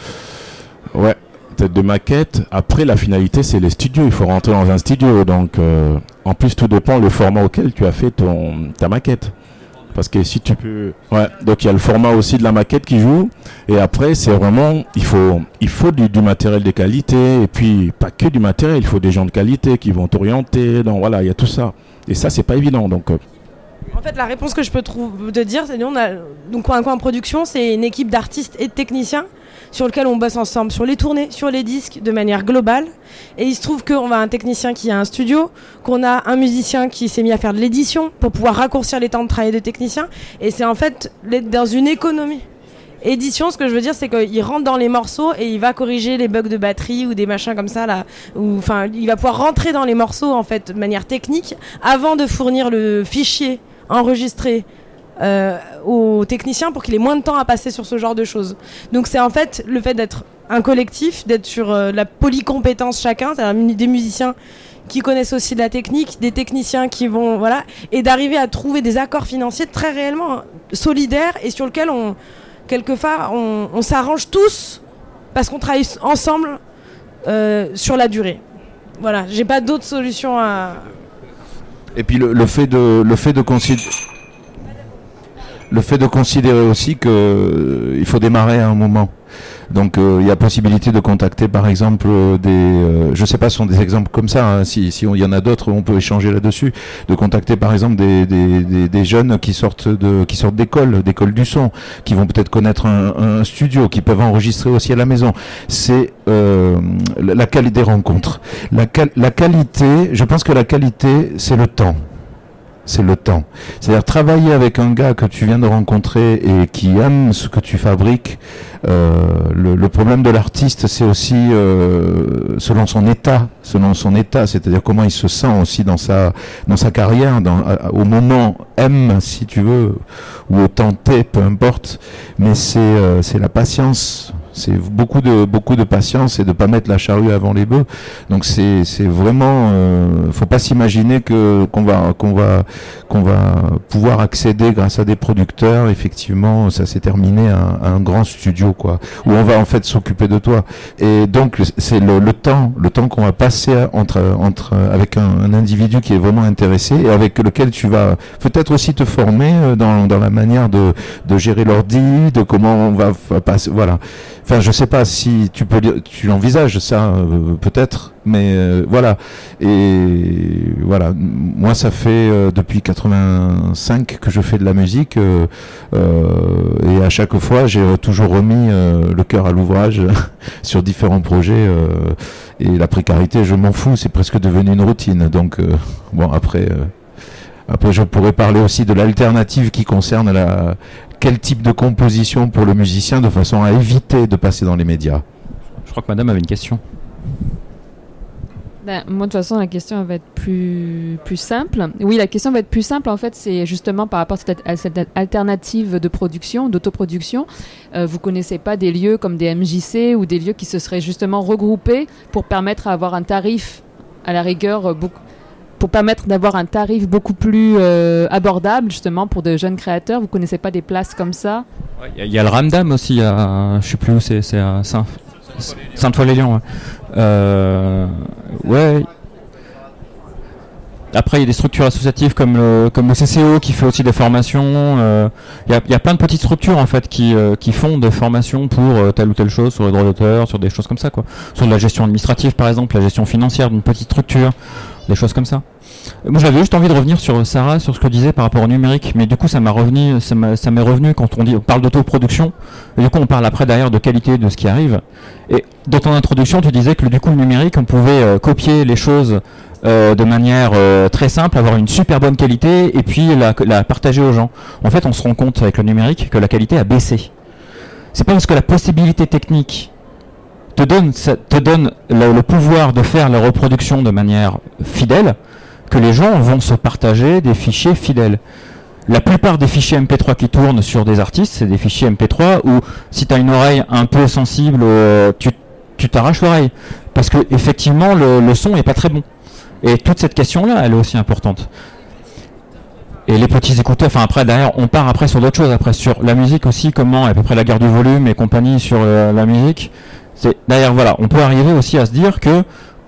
ouais. De maquettes. Après, la finalité, c'est les studios. Il faut rentrer dans un studio. Donc, euh, en plus, tout dépend le format auquel tu as fait ton ta maquette. Parce que si tu peux, ouais, donc il y a le format aussi de la maquette qui joue, et après c'est vraiment, il faut, il faut du, du matériel de qualité, et puis pas que du matériel, il faut des gens de qualité qui vont t'orienter, donc voilà, il y a tout ça, et ça c'est pas évident, donc. Euh... En fait, la réponse que je peux trouver, te dire, c'est qu'on a donc Coin Coin Production, c'est une équipe d'artistes et de techniciens sur lequel on bosse ensemble sur les tournées, sur les disques, de manière globale. Et il se trouve qu'on a un technicien qui a un studio, qu'on a un musicien qui s'est mis à faire de l'édition pour pouvoir raccourcir les temps de travail de technicien. Et c'est en fait dans une économie. Édition, ce que je veux dire, c'est qu'il rentre dans les morceaux et il va corriger les bugs de batterie ou des machins comme ça là. Enfin, il va pouvoir rentrer dans les morceaux en fait de manière technique avant de fournir le fichier enregistré euh, aux techniciens pour qu'il ait moins de temps à passer sur ce genre de choses. Donc c'est en fait le fait d'être un collectif, d'être sur euh, la polycompétence chacun, c'est-à-dire des musiciens qui connaissent aussi de la technique, des techniciens qui vont voilà, et d'arriver à trouver des accords financiers très réellement hein, solidaires et sur lesquels on quelque part on, on s'arrange tous parce qu'on travaille ensemble euh, sur la durée. Voilà, j'ai pas d'autre solution à. Et puis le, le fait de le fait de considérer le fait de considérer aussi que euh, il faut démarrer à un moment. Donc euh, il y a possibilité de contacter par exemple euh, des euh, je sais pas, ce sont des exemples comme ça hein, si si il y en a d'autres on peut échanger là-dessus, de contacter par exemple des des des, des jeunes qui sortent de qui sortent d'école d'école du son, qui vont peut-être connaître un, un studio, qui peuvent enregistrer aussi à la maison. C'est euh, la, la qualité des rencontres. La la qualité, je pense que la qualité c'est le temps. C'est le temps. C'est-à-dire travailler avec un gars que tu viens de rencontrer et qui aime ce que tu fabriques. Euh, le, le problème de l'artiste, c'est aussi euh, selon son état, selon son état, c'est-à-dire comment il se sent aussi dans sa dans sa carrière, dans, à, au moment M, si tu veux, ou au temps T, peu importe. Mais c'est euh, c'est la patience. C'est beaucoup de beaucoup de patience et de pas mettre la charrue avant les bœufs. Donc c'est c'est vraiment euh, faut pas s'imaginer que qu'on va qu'on va qu'on va pouvoir accéder grâce à des producteurs. Effectivement, ça s'est terminé à, à un grand studio quoi, où on va en fait s'occuper de toi. Et donc c'est le, le temps le temps qu'on va passer entre entre avec un, un individu qui est vraiment intéressé et avec lequel tu vas peut-être aussi te former dans dans la manière de de gérer l'ordi, de comment on va passer voilà. Enfin, je sais pas si tu peux, tu l'envisages ça, euh, peut-être, mais euh, voilà. Et voilà, moi ça fait euh, depuis quatre-vingt-cinq que je fais de la musique euh, euh, et à chaque fois j'ai toujours remis euh, le cœur à l'ouvrage sur différents projets. Euh, et la précarité, je m'en fous, c'est presque devenu une routine. Donc euh, bon, après, euh, après je pourrais parler aussi de l'alternative qui concerne la quel type de composition pour le musicien de façon à éviter de passer dans les médias. Je crois que madame avait une question. Ben, moi, de toute façon, la question elle va être plus, plus simple. Oui, la question va être plus simple. En fait, c'est justement par rapport à cette, à cette alternative de production, d'autoproduction. Euh, vous connaissez pas des lieux comme des M J C ou des lieux qui se seraient justement regroupés pour permettre d'avoir un tarif, à la rigueur, beaucoup pour permettre d'avoir un tarif beaucoup plus euh, abordable justement pour de jeunes créateurs. Vous connaissez pas des places comme ça? Il ouais, y, y a le Ramdam aussi, à, je sais plus où c'est, c'est à Saint, Sainte-Foy-les-Lyons. Ouais. Euh, ouais. Après, il y a des structures associatives comme le, comme le C C O qui fait aussi des formations. Il euh, y, a, y a plein de petites structures en fait qui, euh, qui font des formations pour euh, telle ou telle chose sur les droits d'auteur, sur des choses comme ça quoi. Sur de la gestion administrative par exemple, la gestion financière d'une petite structure, des choses comme ça. Moi, j'avais juste envie de revenir sur Sarah, sur ce que disait par rapport au numérique, mais du coup, ça m'a revenu, ça, m'a, ça m'est revenu quand on dit, on parle d'autoproduction, et du coup, on parle après derrière de qualité de ce qui arrive. Et dans ton introduction, tu disais que du coup, le numérique, on pouvait euh, copier les choses euh, de manière euh, très simple, avoir une super bonne qualité, et puis la, la partager aux gens. En fait, on se rend compte avec le numérique que la qualité a baissé. C'est pas parce que la possibilité technique te donne, ça, te donne le, le pouvoir de faire la reproduction de manière fidèle, que les gens vont se partager des fichiers fidèles. La plupart des fichiers M P trois qui tournent sur des artistes, c'est des fichiers M P trois où si tu as une oreille un peu sensible, euh, tu, tu t'arraches l'oreille. Parce que effectivement, le, le son est pas très bon. Et toute cette question-là, elle est aussi importante. Et les petits écouteurs, enfin après, derrière, on part après sur d'autres choses. Après, sur la musique aussi, comment, à peu près la guerre du volume et compagnie sur euh, la musique. C'est, derrière, voilà, on peut arriver aussi à se dire que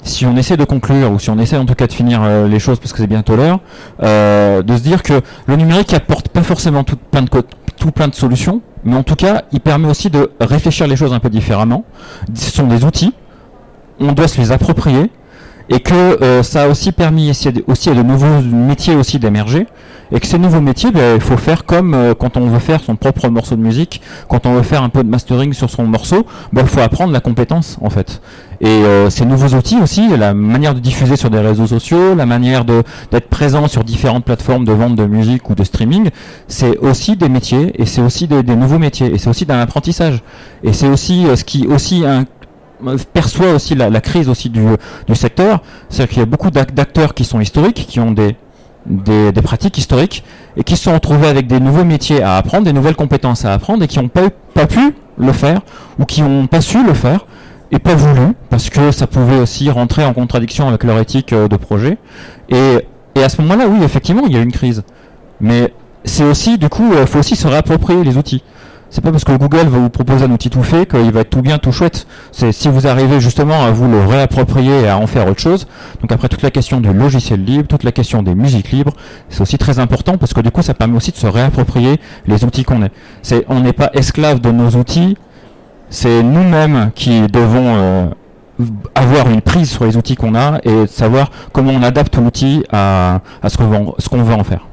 si on essaie de conclure, ou si on essaie en tout cas de finir euh, les choses, parce que c'est bientôt l'heure, euh, de se dire que le numérique apporte pas forcément tout plein de, co- tout plein de solutions, mais en tout cas, il permet aussi de réfléchir les choses un peu différemment. Ce sont des outils, on doit se les approprier, et que euh, ça a aussi permis aussi à de nouveaux métiers aussi d'émerger, et que ces nouveaux métiers, ben, il faut faire comme euh, quand on veut faire son propre morceau de musique, quand on veut faire un peu de mastering sur son morceau, ben, il faut apprendre la compétence en fait. Et euh, ces nouveaux outils aussi, la manière de diffuser sur des réseaux sociaux, la manière de d'être présent sur différentes plateformes de vente de musique ou de streaming, c'est aussi des métiers, et c'est aussi des, des nouveaux métiers, et c'est aussi d'un apprentissage, et c'est aussi euh, ce qui aussi un perçoit aussi la, la crise aussi du, du secteur, c'est-à-dire qu'il y a beaucoup d'acteurs qui sont historiques, qui ont des, des, des pratiques historiques, et qui se sont retrouvés avec des nouveaux métiers à apprendre, des nouvelles compétences à apprendre, et qui n'ont pas, pas pu le faire, ou qui n'ont pas su le faire, et pas voulu, parce que ça pouvait aussi rentrer en contradiction avec leur éthique de projet. Et, et à ce moment-là, oui, effectivement, il y a une crise. Mais c'est aussi, du coup, il faut aussi se réapproprier les outils. C'est pas parce que Google va vous proposer un outil tout fait qu'il va être tout bien, tout chouette. C'est si vous arrivez justement à vous le réapproprier et à en faire autre chose. Donc après, toute la question du logiciel libre, toute la question des musiques libres, c'est aussi très important parce que du coup, ça permet aussi de se réapproprier les outils qu'on est. C'est, on n'est pas esclave de nos outils, c'est nous-mêmes qui devons euh, avoir une prise sur les outils qu'on a et savoir comment on adapte l'outil à, à ce qu'on veut, ce qu'on veut en faire.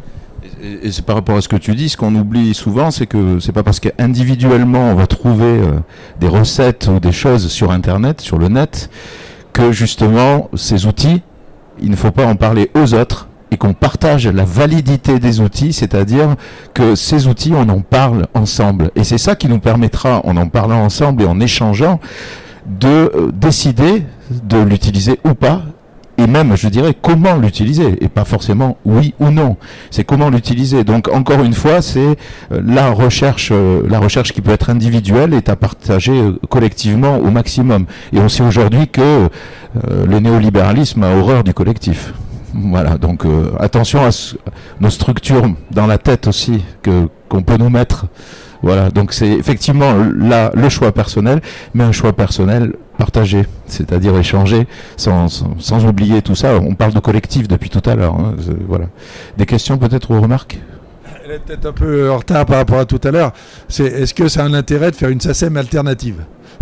Et, et c'est par rapport à ce que tu dis, ce qu'on oublie souvent, c'est que c'est pas parce qu'individuellement on va trouver euh, des recettes ou des choses sur Internet, sur le net, que justement ces outils, il ne faut pas en parler aux autres et qu'on partage la validité des outils, c'est-à-dire que ces outils, on en parle ensemble. Et c'est ça qui nous permettra, en en parlant ensemble et en échangeant, de euh, décider de l'utiliser ou pas. Et même, je dirais, comment l'utiliser, et pas forcément oui ou non. C'est comment l'utiliser. Donc, encore une fois, c'est euh, la recherche, euh, la recherche qui peut être individuelle est à partager euh, collectivement au maximum. Et on sait aujourd'hui que euh, le néolibéralisme a horreur du collectif. Voilà. Donc, euh, attention à ce, nos structures dans la tête aussi que qu'on peut nous mettre. Voilà, donc c'est effectivement là le choix personnel, mais un choix personnel partagé, c'est-à-dire échanger, sans, sans, sans oublier tout ça. On parle de collectif depuis tout à l'heure. Hein, voilà. Des questions peut-être ou remarques ? Elle est peut-être un peu en retard par rapport à tout à l'heure. C'est, est-ce que ça a un intérêt de faire une SACEM alternative ?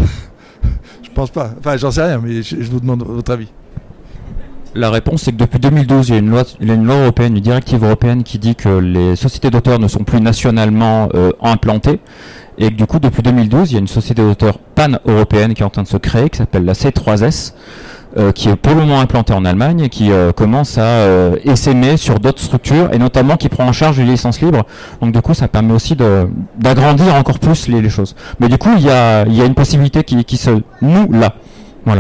Je pense pas. Enfin, j'en sais rien, mais je, je vous demande votre avis. La réponse, c'est que depuis deux mille douze, il y a une loi, il y a une loi européenne, une directive européenne qui dit que les sociétés d'auteurs ne sont plus nationalement euh, implantées. Et que du coup, depuis deux mille douze, il y a une société d'auteurs pan-européenne qui est en train de se créer, qui s'appelle la C trois S, euh, qui est pour le moment implantée en Allemagne et qui euh, commence à euh, essaimer sur d'autres structures, et notamment qui prend en charge les licences libres. Donc du coup, ça permet aussi de, d'agrandir encore plus les, les choses. Mais du coup, il y a, il y a une possibilité qui, qui se noue là. Voilà.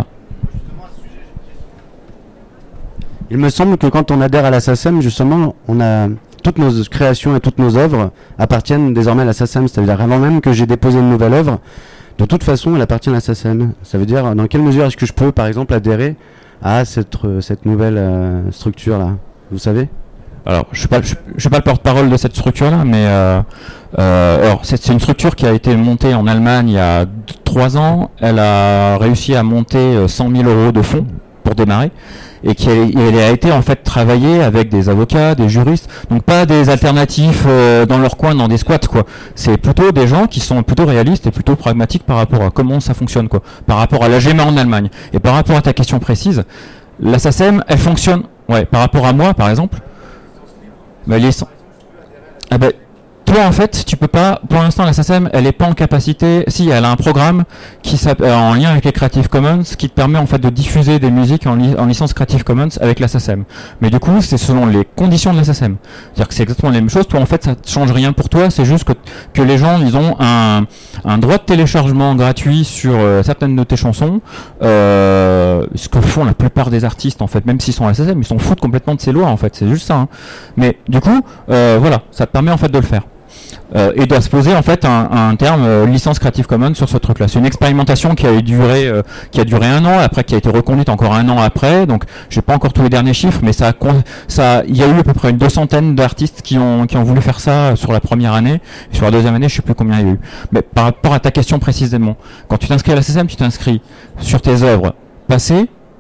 Il me semble que quand on adhère à la SACEM, justement, on a toutes nos créations et toutes nos œuvres appartiennent désormais à la SACEM. C'est-à-dire avant même que j'ai déposé une nouvelle œuvre, de toute façon, elle appartient à la SACEM. Ça veut dire dans quelle mesure est-ce que je peux, par exemple, adhérer à cette, cette nouvelle euh, structure-là ? Vous savez ? Alors, je suis pas, je, je suis pas le porte-parole de cette structure-là, mais euh, euh, alors c'est, c'est une structure qui a été montée en Allemagne il y a trois ans. Elle a réussi à monter cent mille euros de fonds pour démarrer. Et qui a, elle a été en fait travaillée avec des avocats, des juristes, donc pas des alternatifs euh, dans leur coin, dans des squats quoi. C'est plutôt des gens qui sont plutôt réalistes et plutôt pragmatiques par rapport à comment ça fonctionne quoi, par rapport à l'A G E M A en Allemagne. Et par rapport à ta question précise, la SACEM, elle fonctionne, ouais, par rapport à moi par exemple. Bah, les... ah ben, toi en fait, tu peux pas, pour l'instant la SACEM, elle est pas en capacité, si elle a un programme qui s'appelle, en lien avec les Creative Commons, qui te permet en fait de diffuser des musiques en, li- en licence Creative Commons avec la SACEM. Mais du coup, c'est selon les conditions de la SACEM. C'est-à-dire que c'est exactement la même chose. Toi en fait, ça ne change rien pour toi, c'est juste que, que les gens, ils ont un, un droit de téléchargement gratuit sur euh, certaines de tes chansons, euh, ce que font la plupart des artistes en fait, même s'ils sont à la SACEM, ils s'en foutent complètement de ces lois en fait, c'est juste ça. Hein. Mais du coup, euh, voilà, ça te permet en fait de le faire. Euh, et doit se poser en fait un, un terme euh, licence Creative Commons sur ce truc-là. C'est une expérimentation qui a duré, euh, qui a duré un an, après qui a été reconduite encore un an après. Donc, j'ai pas encore tous les derniers chiffres, mais ça, a, ça, il y a eu à peu près une deux centaine d'artistes qui ont, qui ont voulu faire ça sur la première année. Et sur la deuxième année, je sais plus combien il y a eu. Mais par rapport à ta question précisément, quand tu t'inscris à la SACEM, tu t'inscris sur tes œuvres passées,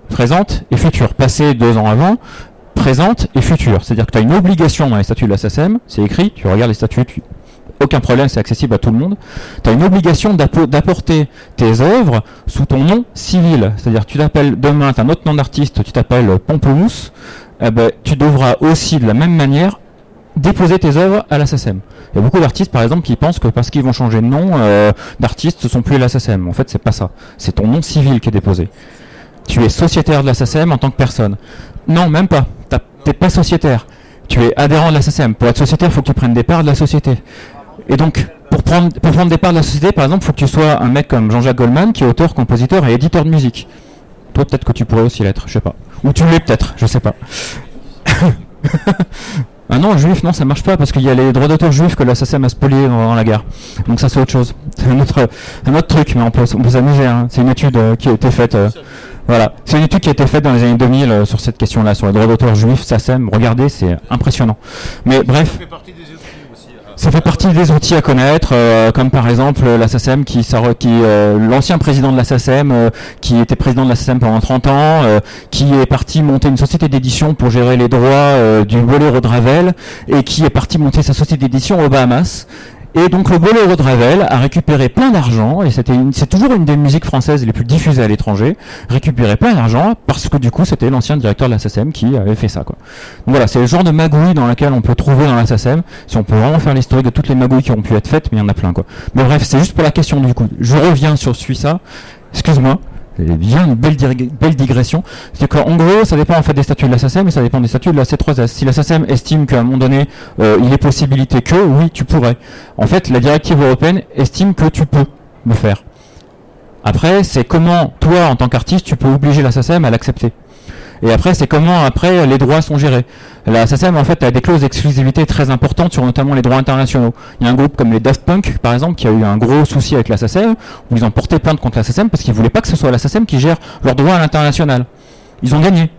présente et future. Passé deux ans avant, présente et future. C'est-à-dire que tu as une obligation dans les statuts de la S A C E M, c'est écrit, tu regardes les statuts, tu... aucun problème, c'est accessible à tout le monde. Tu as une obligation d'apporter tes œuvres sous ton nom civil. C'est-à-dire que tu t'appelles demain, tu as un autre nom d'artiste, tu t'appelles Pamplemousse, eh ben, tu devras aussi de la même manière déposer tes œuvres à la S A C E M. Il y a beaucoup d'artistes par exemple qui pensent que parce qu'ils vont changer de nom euh, d'artistes, ce sont plus la S A C E M. En fait, c'est pas ça. C'est ton nom civil qui est déposé. Tu es sociétaire de la S A C E M en tant que personne. Non, même pas. T'es pas sociétaire. Tu es adhérent de la S A C E M. Pour être sociétaire, il faut que tu prennes des parts de la société. Et donc, pour prendre, pour prendre des parts de la société, par exemple, il faut que tu sois un mec comme Jean-Jacques Goldman, qui est auteur, compositeur et éditeur de musique. Toi, peut-être que tu pourrais aussi l'être, je sais pas. Ou tu l'es peut-être, je sais pas. Ah non, juif, non, ça marche pas, parce qu'il y a les droits d'auteur juifs que la S A C E M a spoliés dans, dans la guerre. Donc ça, c'est autre chose. C'est un autre, un autre truc, mais on peut, on peut s'amuser. Hein. C'est une étude euh, qui a été faite... Euh, Voilà, c'est une étude qui a été faite dans les années deux mille euh, sur cette question-là, sur les droits d'auteur juifs, S A C E M. Regardez, c'est impressionnant. Mais bref, ça fait partie des outils aussi. Ça fait partie des outils à connaître, euh, comme par exemple la S A C E M, qui, qui euh, l'ancien président de la S A C E M, euh, qui était président de la S A C E M pendant trente ans, euh, qui est parti monter une société d'édition pour gérer les droits euh, du Boléro de Ravel, et qui est parti monter sa société d'édition aux Bahamas. Et donc le Boléro de Ravel a récupéré plein d'argent, et c'était une, c'est toujours une des musiques françaises les plus diffusées à l'étranger, récupéré plein d'argent parce que du coup c'était l'ancien directeur de la S A C E M qui avait fait ça, quoi. Donc voilà, c'est le genre de magouille dans laquelle on peut trouver dans la S A C E M, si on peut vraiment faire l'historique de toutes les magouilles qui ont pu être faites, mais il y en a plein, quoi. Mais bref, c'est juste pour la question du coup. Je reviens sur celui-ça, excuse-moi. C'est bien une belle, dig- belle digression. C'est qu'en gros, ça dépend en fait des statuts de la S A C E M, mais ça dépend des statuts de la C trois S. Si la S A C E M estime qu'à un moment donné, euh, il est possibilité que, oui, tu pourrais. En fait, la directive européenne estime que tu peux le faire. Après, c'est comment, toi, en tant qu'artiste, tu peux obliger la S A C E M à l'accepter. Et après, c'est comment, après, les droits sont gérés. La S A C E M, en fait, a des clauses d'exclusivité très importantes sur notamment les droits internationaux. Il y a un groupe comme les Daft Punk, par exemple, qui a eu un gros souci avec la S A C E M, où ils ont porté plainte contre la S A C E M parce qu'ils voulaient pas que ce soit la S A C E M qui gère leurs droits à l'international. Ils ont gagné.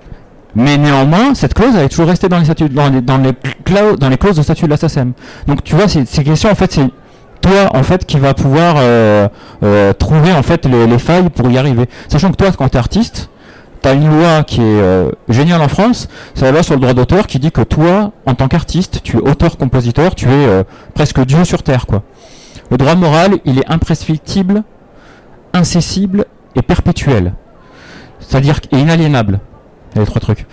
Mais néanmoins, cette clause, elle est toujours restée dans les statuts, dans les, dans les, clau- dans les clauses de statut de la S A C E M. Donc, tu vois, c'est, ces questions, en fait, c'est toi, en fait, qui va pouvoir euh, euh, trouver, en fait, les, les failles pour y arriver. Sachant que toi, quand t'es artiste, t'as une loi qui est euh, géniale en France, c'est la loi sur le droit d'auteur qui dit que toi, en tant qu'artiste, tu es auteur-compositeur, tu es euh, presque Dieu sur Terre, quoi. Le droit moral, il est imprescriptible, incessible et perpétuel. C'est-à-dire et inaliénable. Il y a les trois trucs.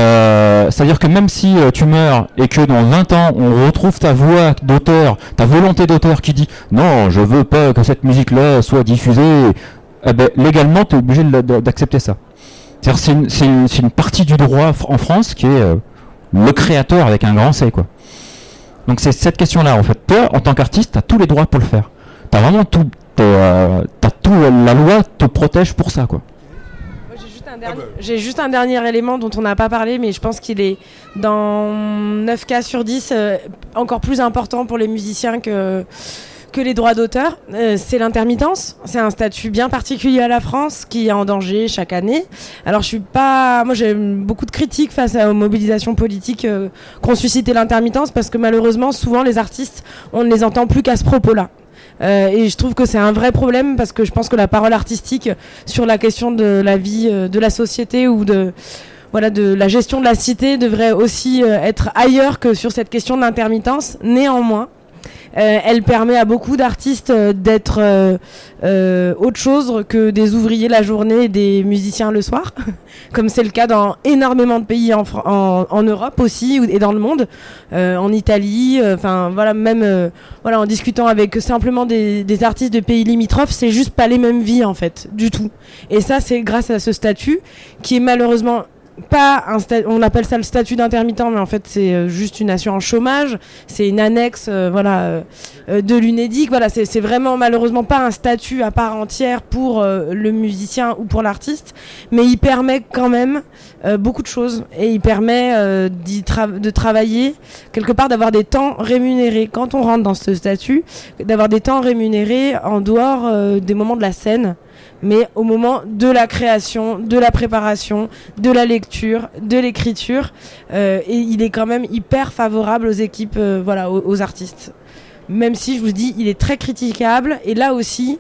Euh, c'est-à-dire que même si euh, tu meurs et que dans vingt ans, on retrouve ta voix d'auteur, ta volonté d'auteur qui dit « Non, je veux pas que cette musique-là soit diffusée eh ben, », légalement, tu es obligé de, de, d'accepter ça. C'est-à-dire c'est une, c'est, une, c'est une partie du droit en France qui est euh, le créateur avec un grand C, quoi. Donc c'est cette question-là, en fait. Toi, en tant qu'artiste, tu as tous les droits pour le faire. Tu as vraiment tout, euh, t'as tout, la loi te protège pour ça, quoi. Moi, j'ai juste un dernier, j'ai juste un dernier élément dont on n'a pas parlé, mais je pense qu'il est dans neuf cas sur dix euh, encore plus important pour les musiciens que... que les droits d'auteur, euh, c'est l'intermittence. C'est un statut bien particulier à la France qui est en danger chaque année. Alors je suis pas, moi j'ai beaucoup de critiques face aux mobilisations politiques euh, qu'ont suscité l'intermittence parce que malheureusement souvent les artistes on ne les entend plus qu'à ce propos-là. Euh, et je trouve que c'est un vrai problème parce que je pense que la parole artistique sur la question de la vie euh, de la société ou de voilà de la gestion de la cité devrait aussi euh, être ailleurs que sur cette question de l'intermittence. Néanmoins, Euh, elle permet à beaucoup d'artistes euh, d'être euh, euh, autre chose que des ouvriers la journée et des musiciens le soir, comme c'est le cas dans énormément de pays en, en, en Europe aussi et dans le monde, euh, en Italie, enfin euh, voilà même euh, voilà en discutant avec simplement des, des artistes de pays limitrophes, c'est juste pas les mêmes vies en fait du tout. Et ça c'est grâce à ce statut qui est malheureusement pas un sta- on appelle ça le statut d'intermittent, mais en fait c'est euh, juste une assurance chômage, c'est une annexe euh, voilà euh, euh, de l'Unédic, voilà c'est, c'est vraiment malheureusement pas un statut à part entière pour euh, le musicien ou pour l'artiste, mais il permet quand même euh, beaucoup de choses et il permet euh, d'y tra- de travailler quelque part, d'avoir des temps rémunérés quand on rentre dans ce statut, d'avoir des temps rémunérés en dehors euh, des moments de la scène, mais au moment de la création, de la préparation, de la lecture, de l'écriture, euh, et il est quand même hyper favorable aux équipes, euh, voilà, aux, aux artistes. Même si je vous dis, il est très critiquable, et là aussi,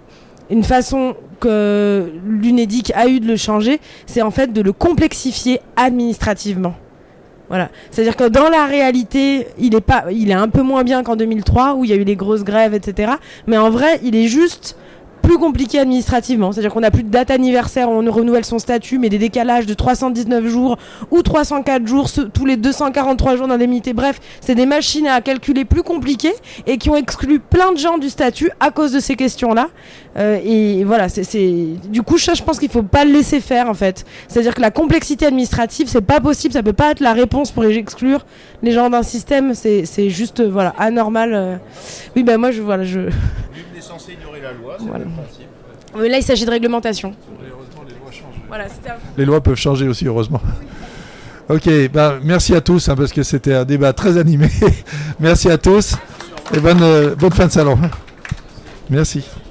une façon que l'Unédic a eu de le changer, c'est en fait de le complexifier administrativement. Voilà. C'est-à-dire que dans la réalité, il est pas, il est un peu moins bien qu'en deux mille trois où il y a eu les grosses grèves, et cetera. Mais en vrai, il est juste plus compliqué administrativement. C'est-à-dire qu'on n'a plus de date anniversaire où on renouvelle son statut, mais des décalages de trois cent dix-neuf jours ou trois cent quatre jours ce, tous les deux cent quarante-trois jours d'indemnité. Bref, c'est des machines à calculer plus compliquées et qui ont exclu plein de gens du statut à cause de ces questions-là. Euh, et voilà, c'est, c'est... du coup, ça, je pense qu'il faut pas le laisser faire en fait. C'est-à-dire que la complexité administrative, c'est pas possible, ça peut pas être la réponse pour exclure les gens d'un système. C'est, c'est juste, euh, voilà, anormal. Euh... Oui, ben moi, je voilà, je. Nul n'est censé ignorer la loi, c'est Voilà. le principe. Mais là, il s'agit de réglementation. Et heureusement, les lois changent. Voilà, c'était un... Les lois peuvent changer aussi, heureusement. Ok, bah, merci à tous, hein, parce que c'était un débat très animé. Merci à tous et bonne, euh, bonne fin de salon. Merci.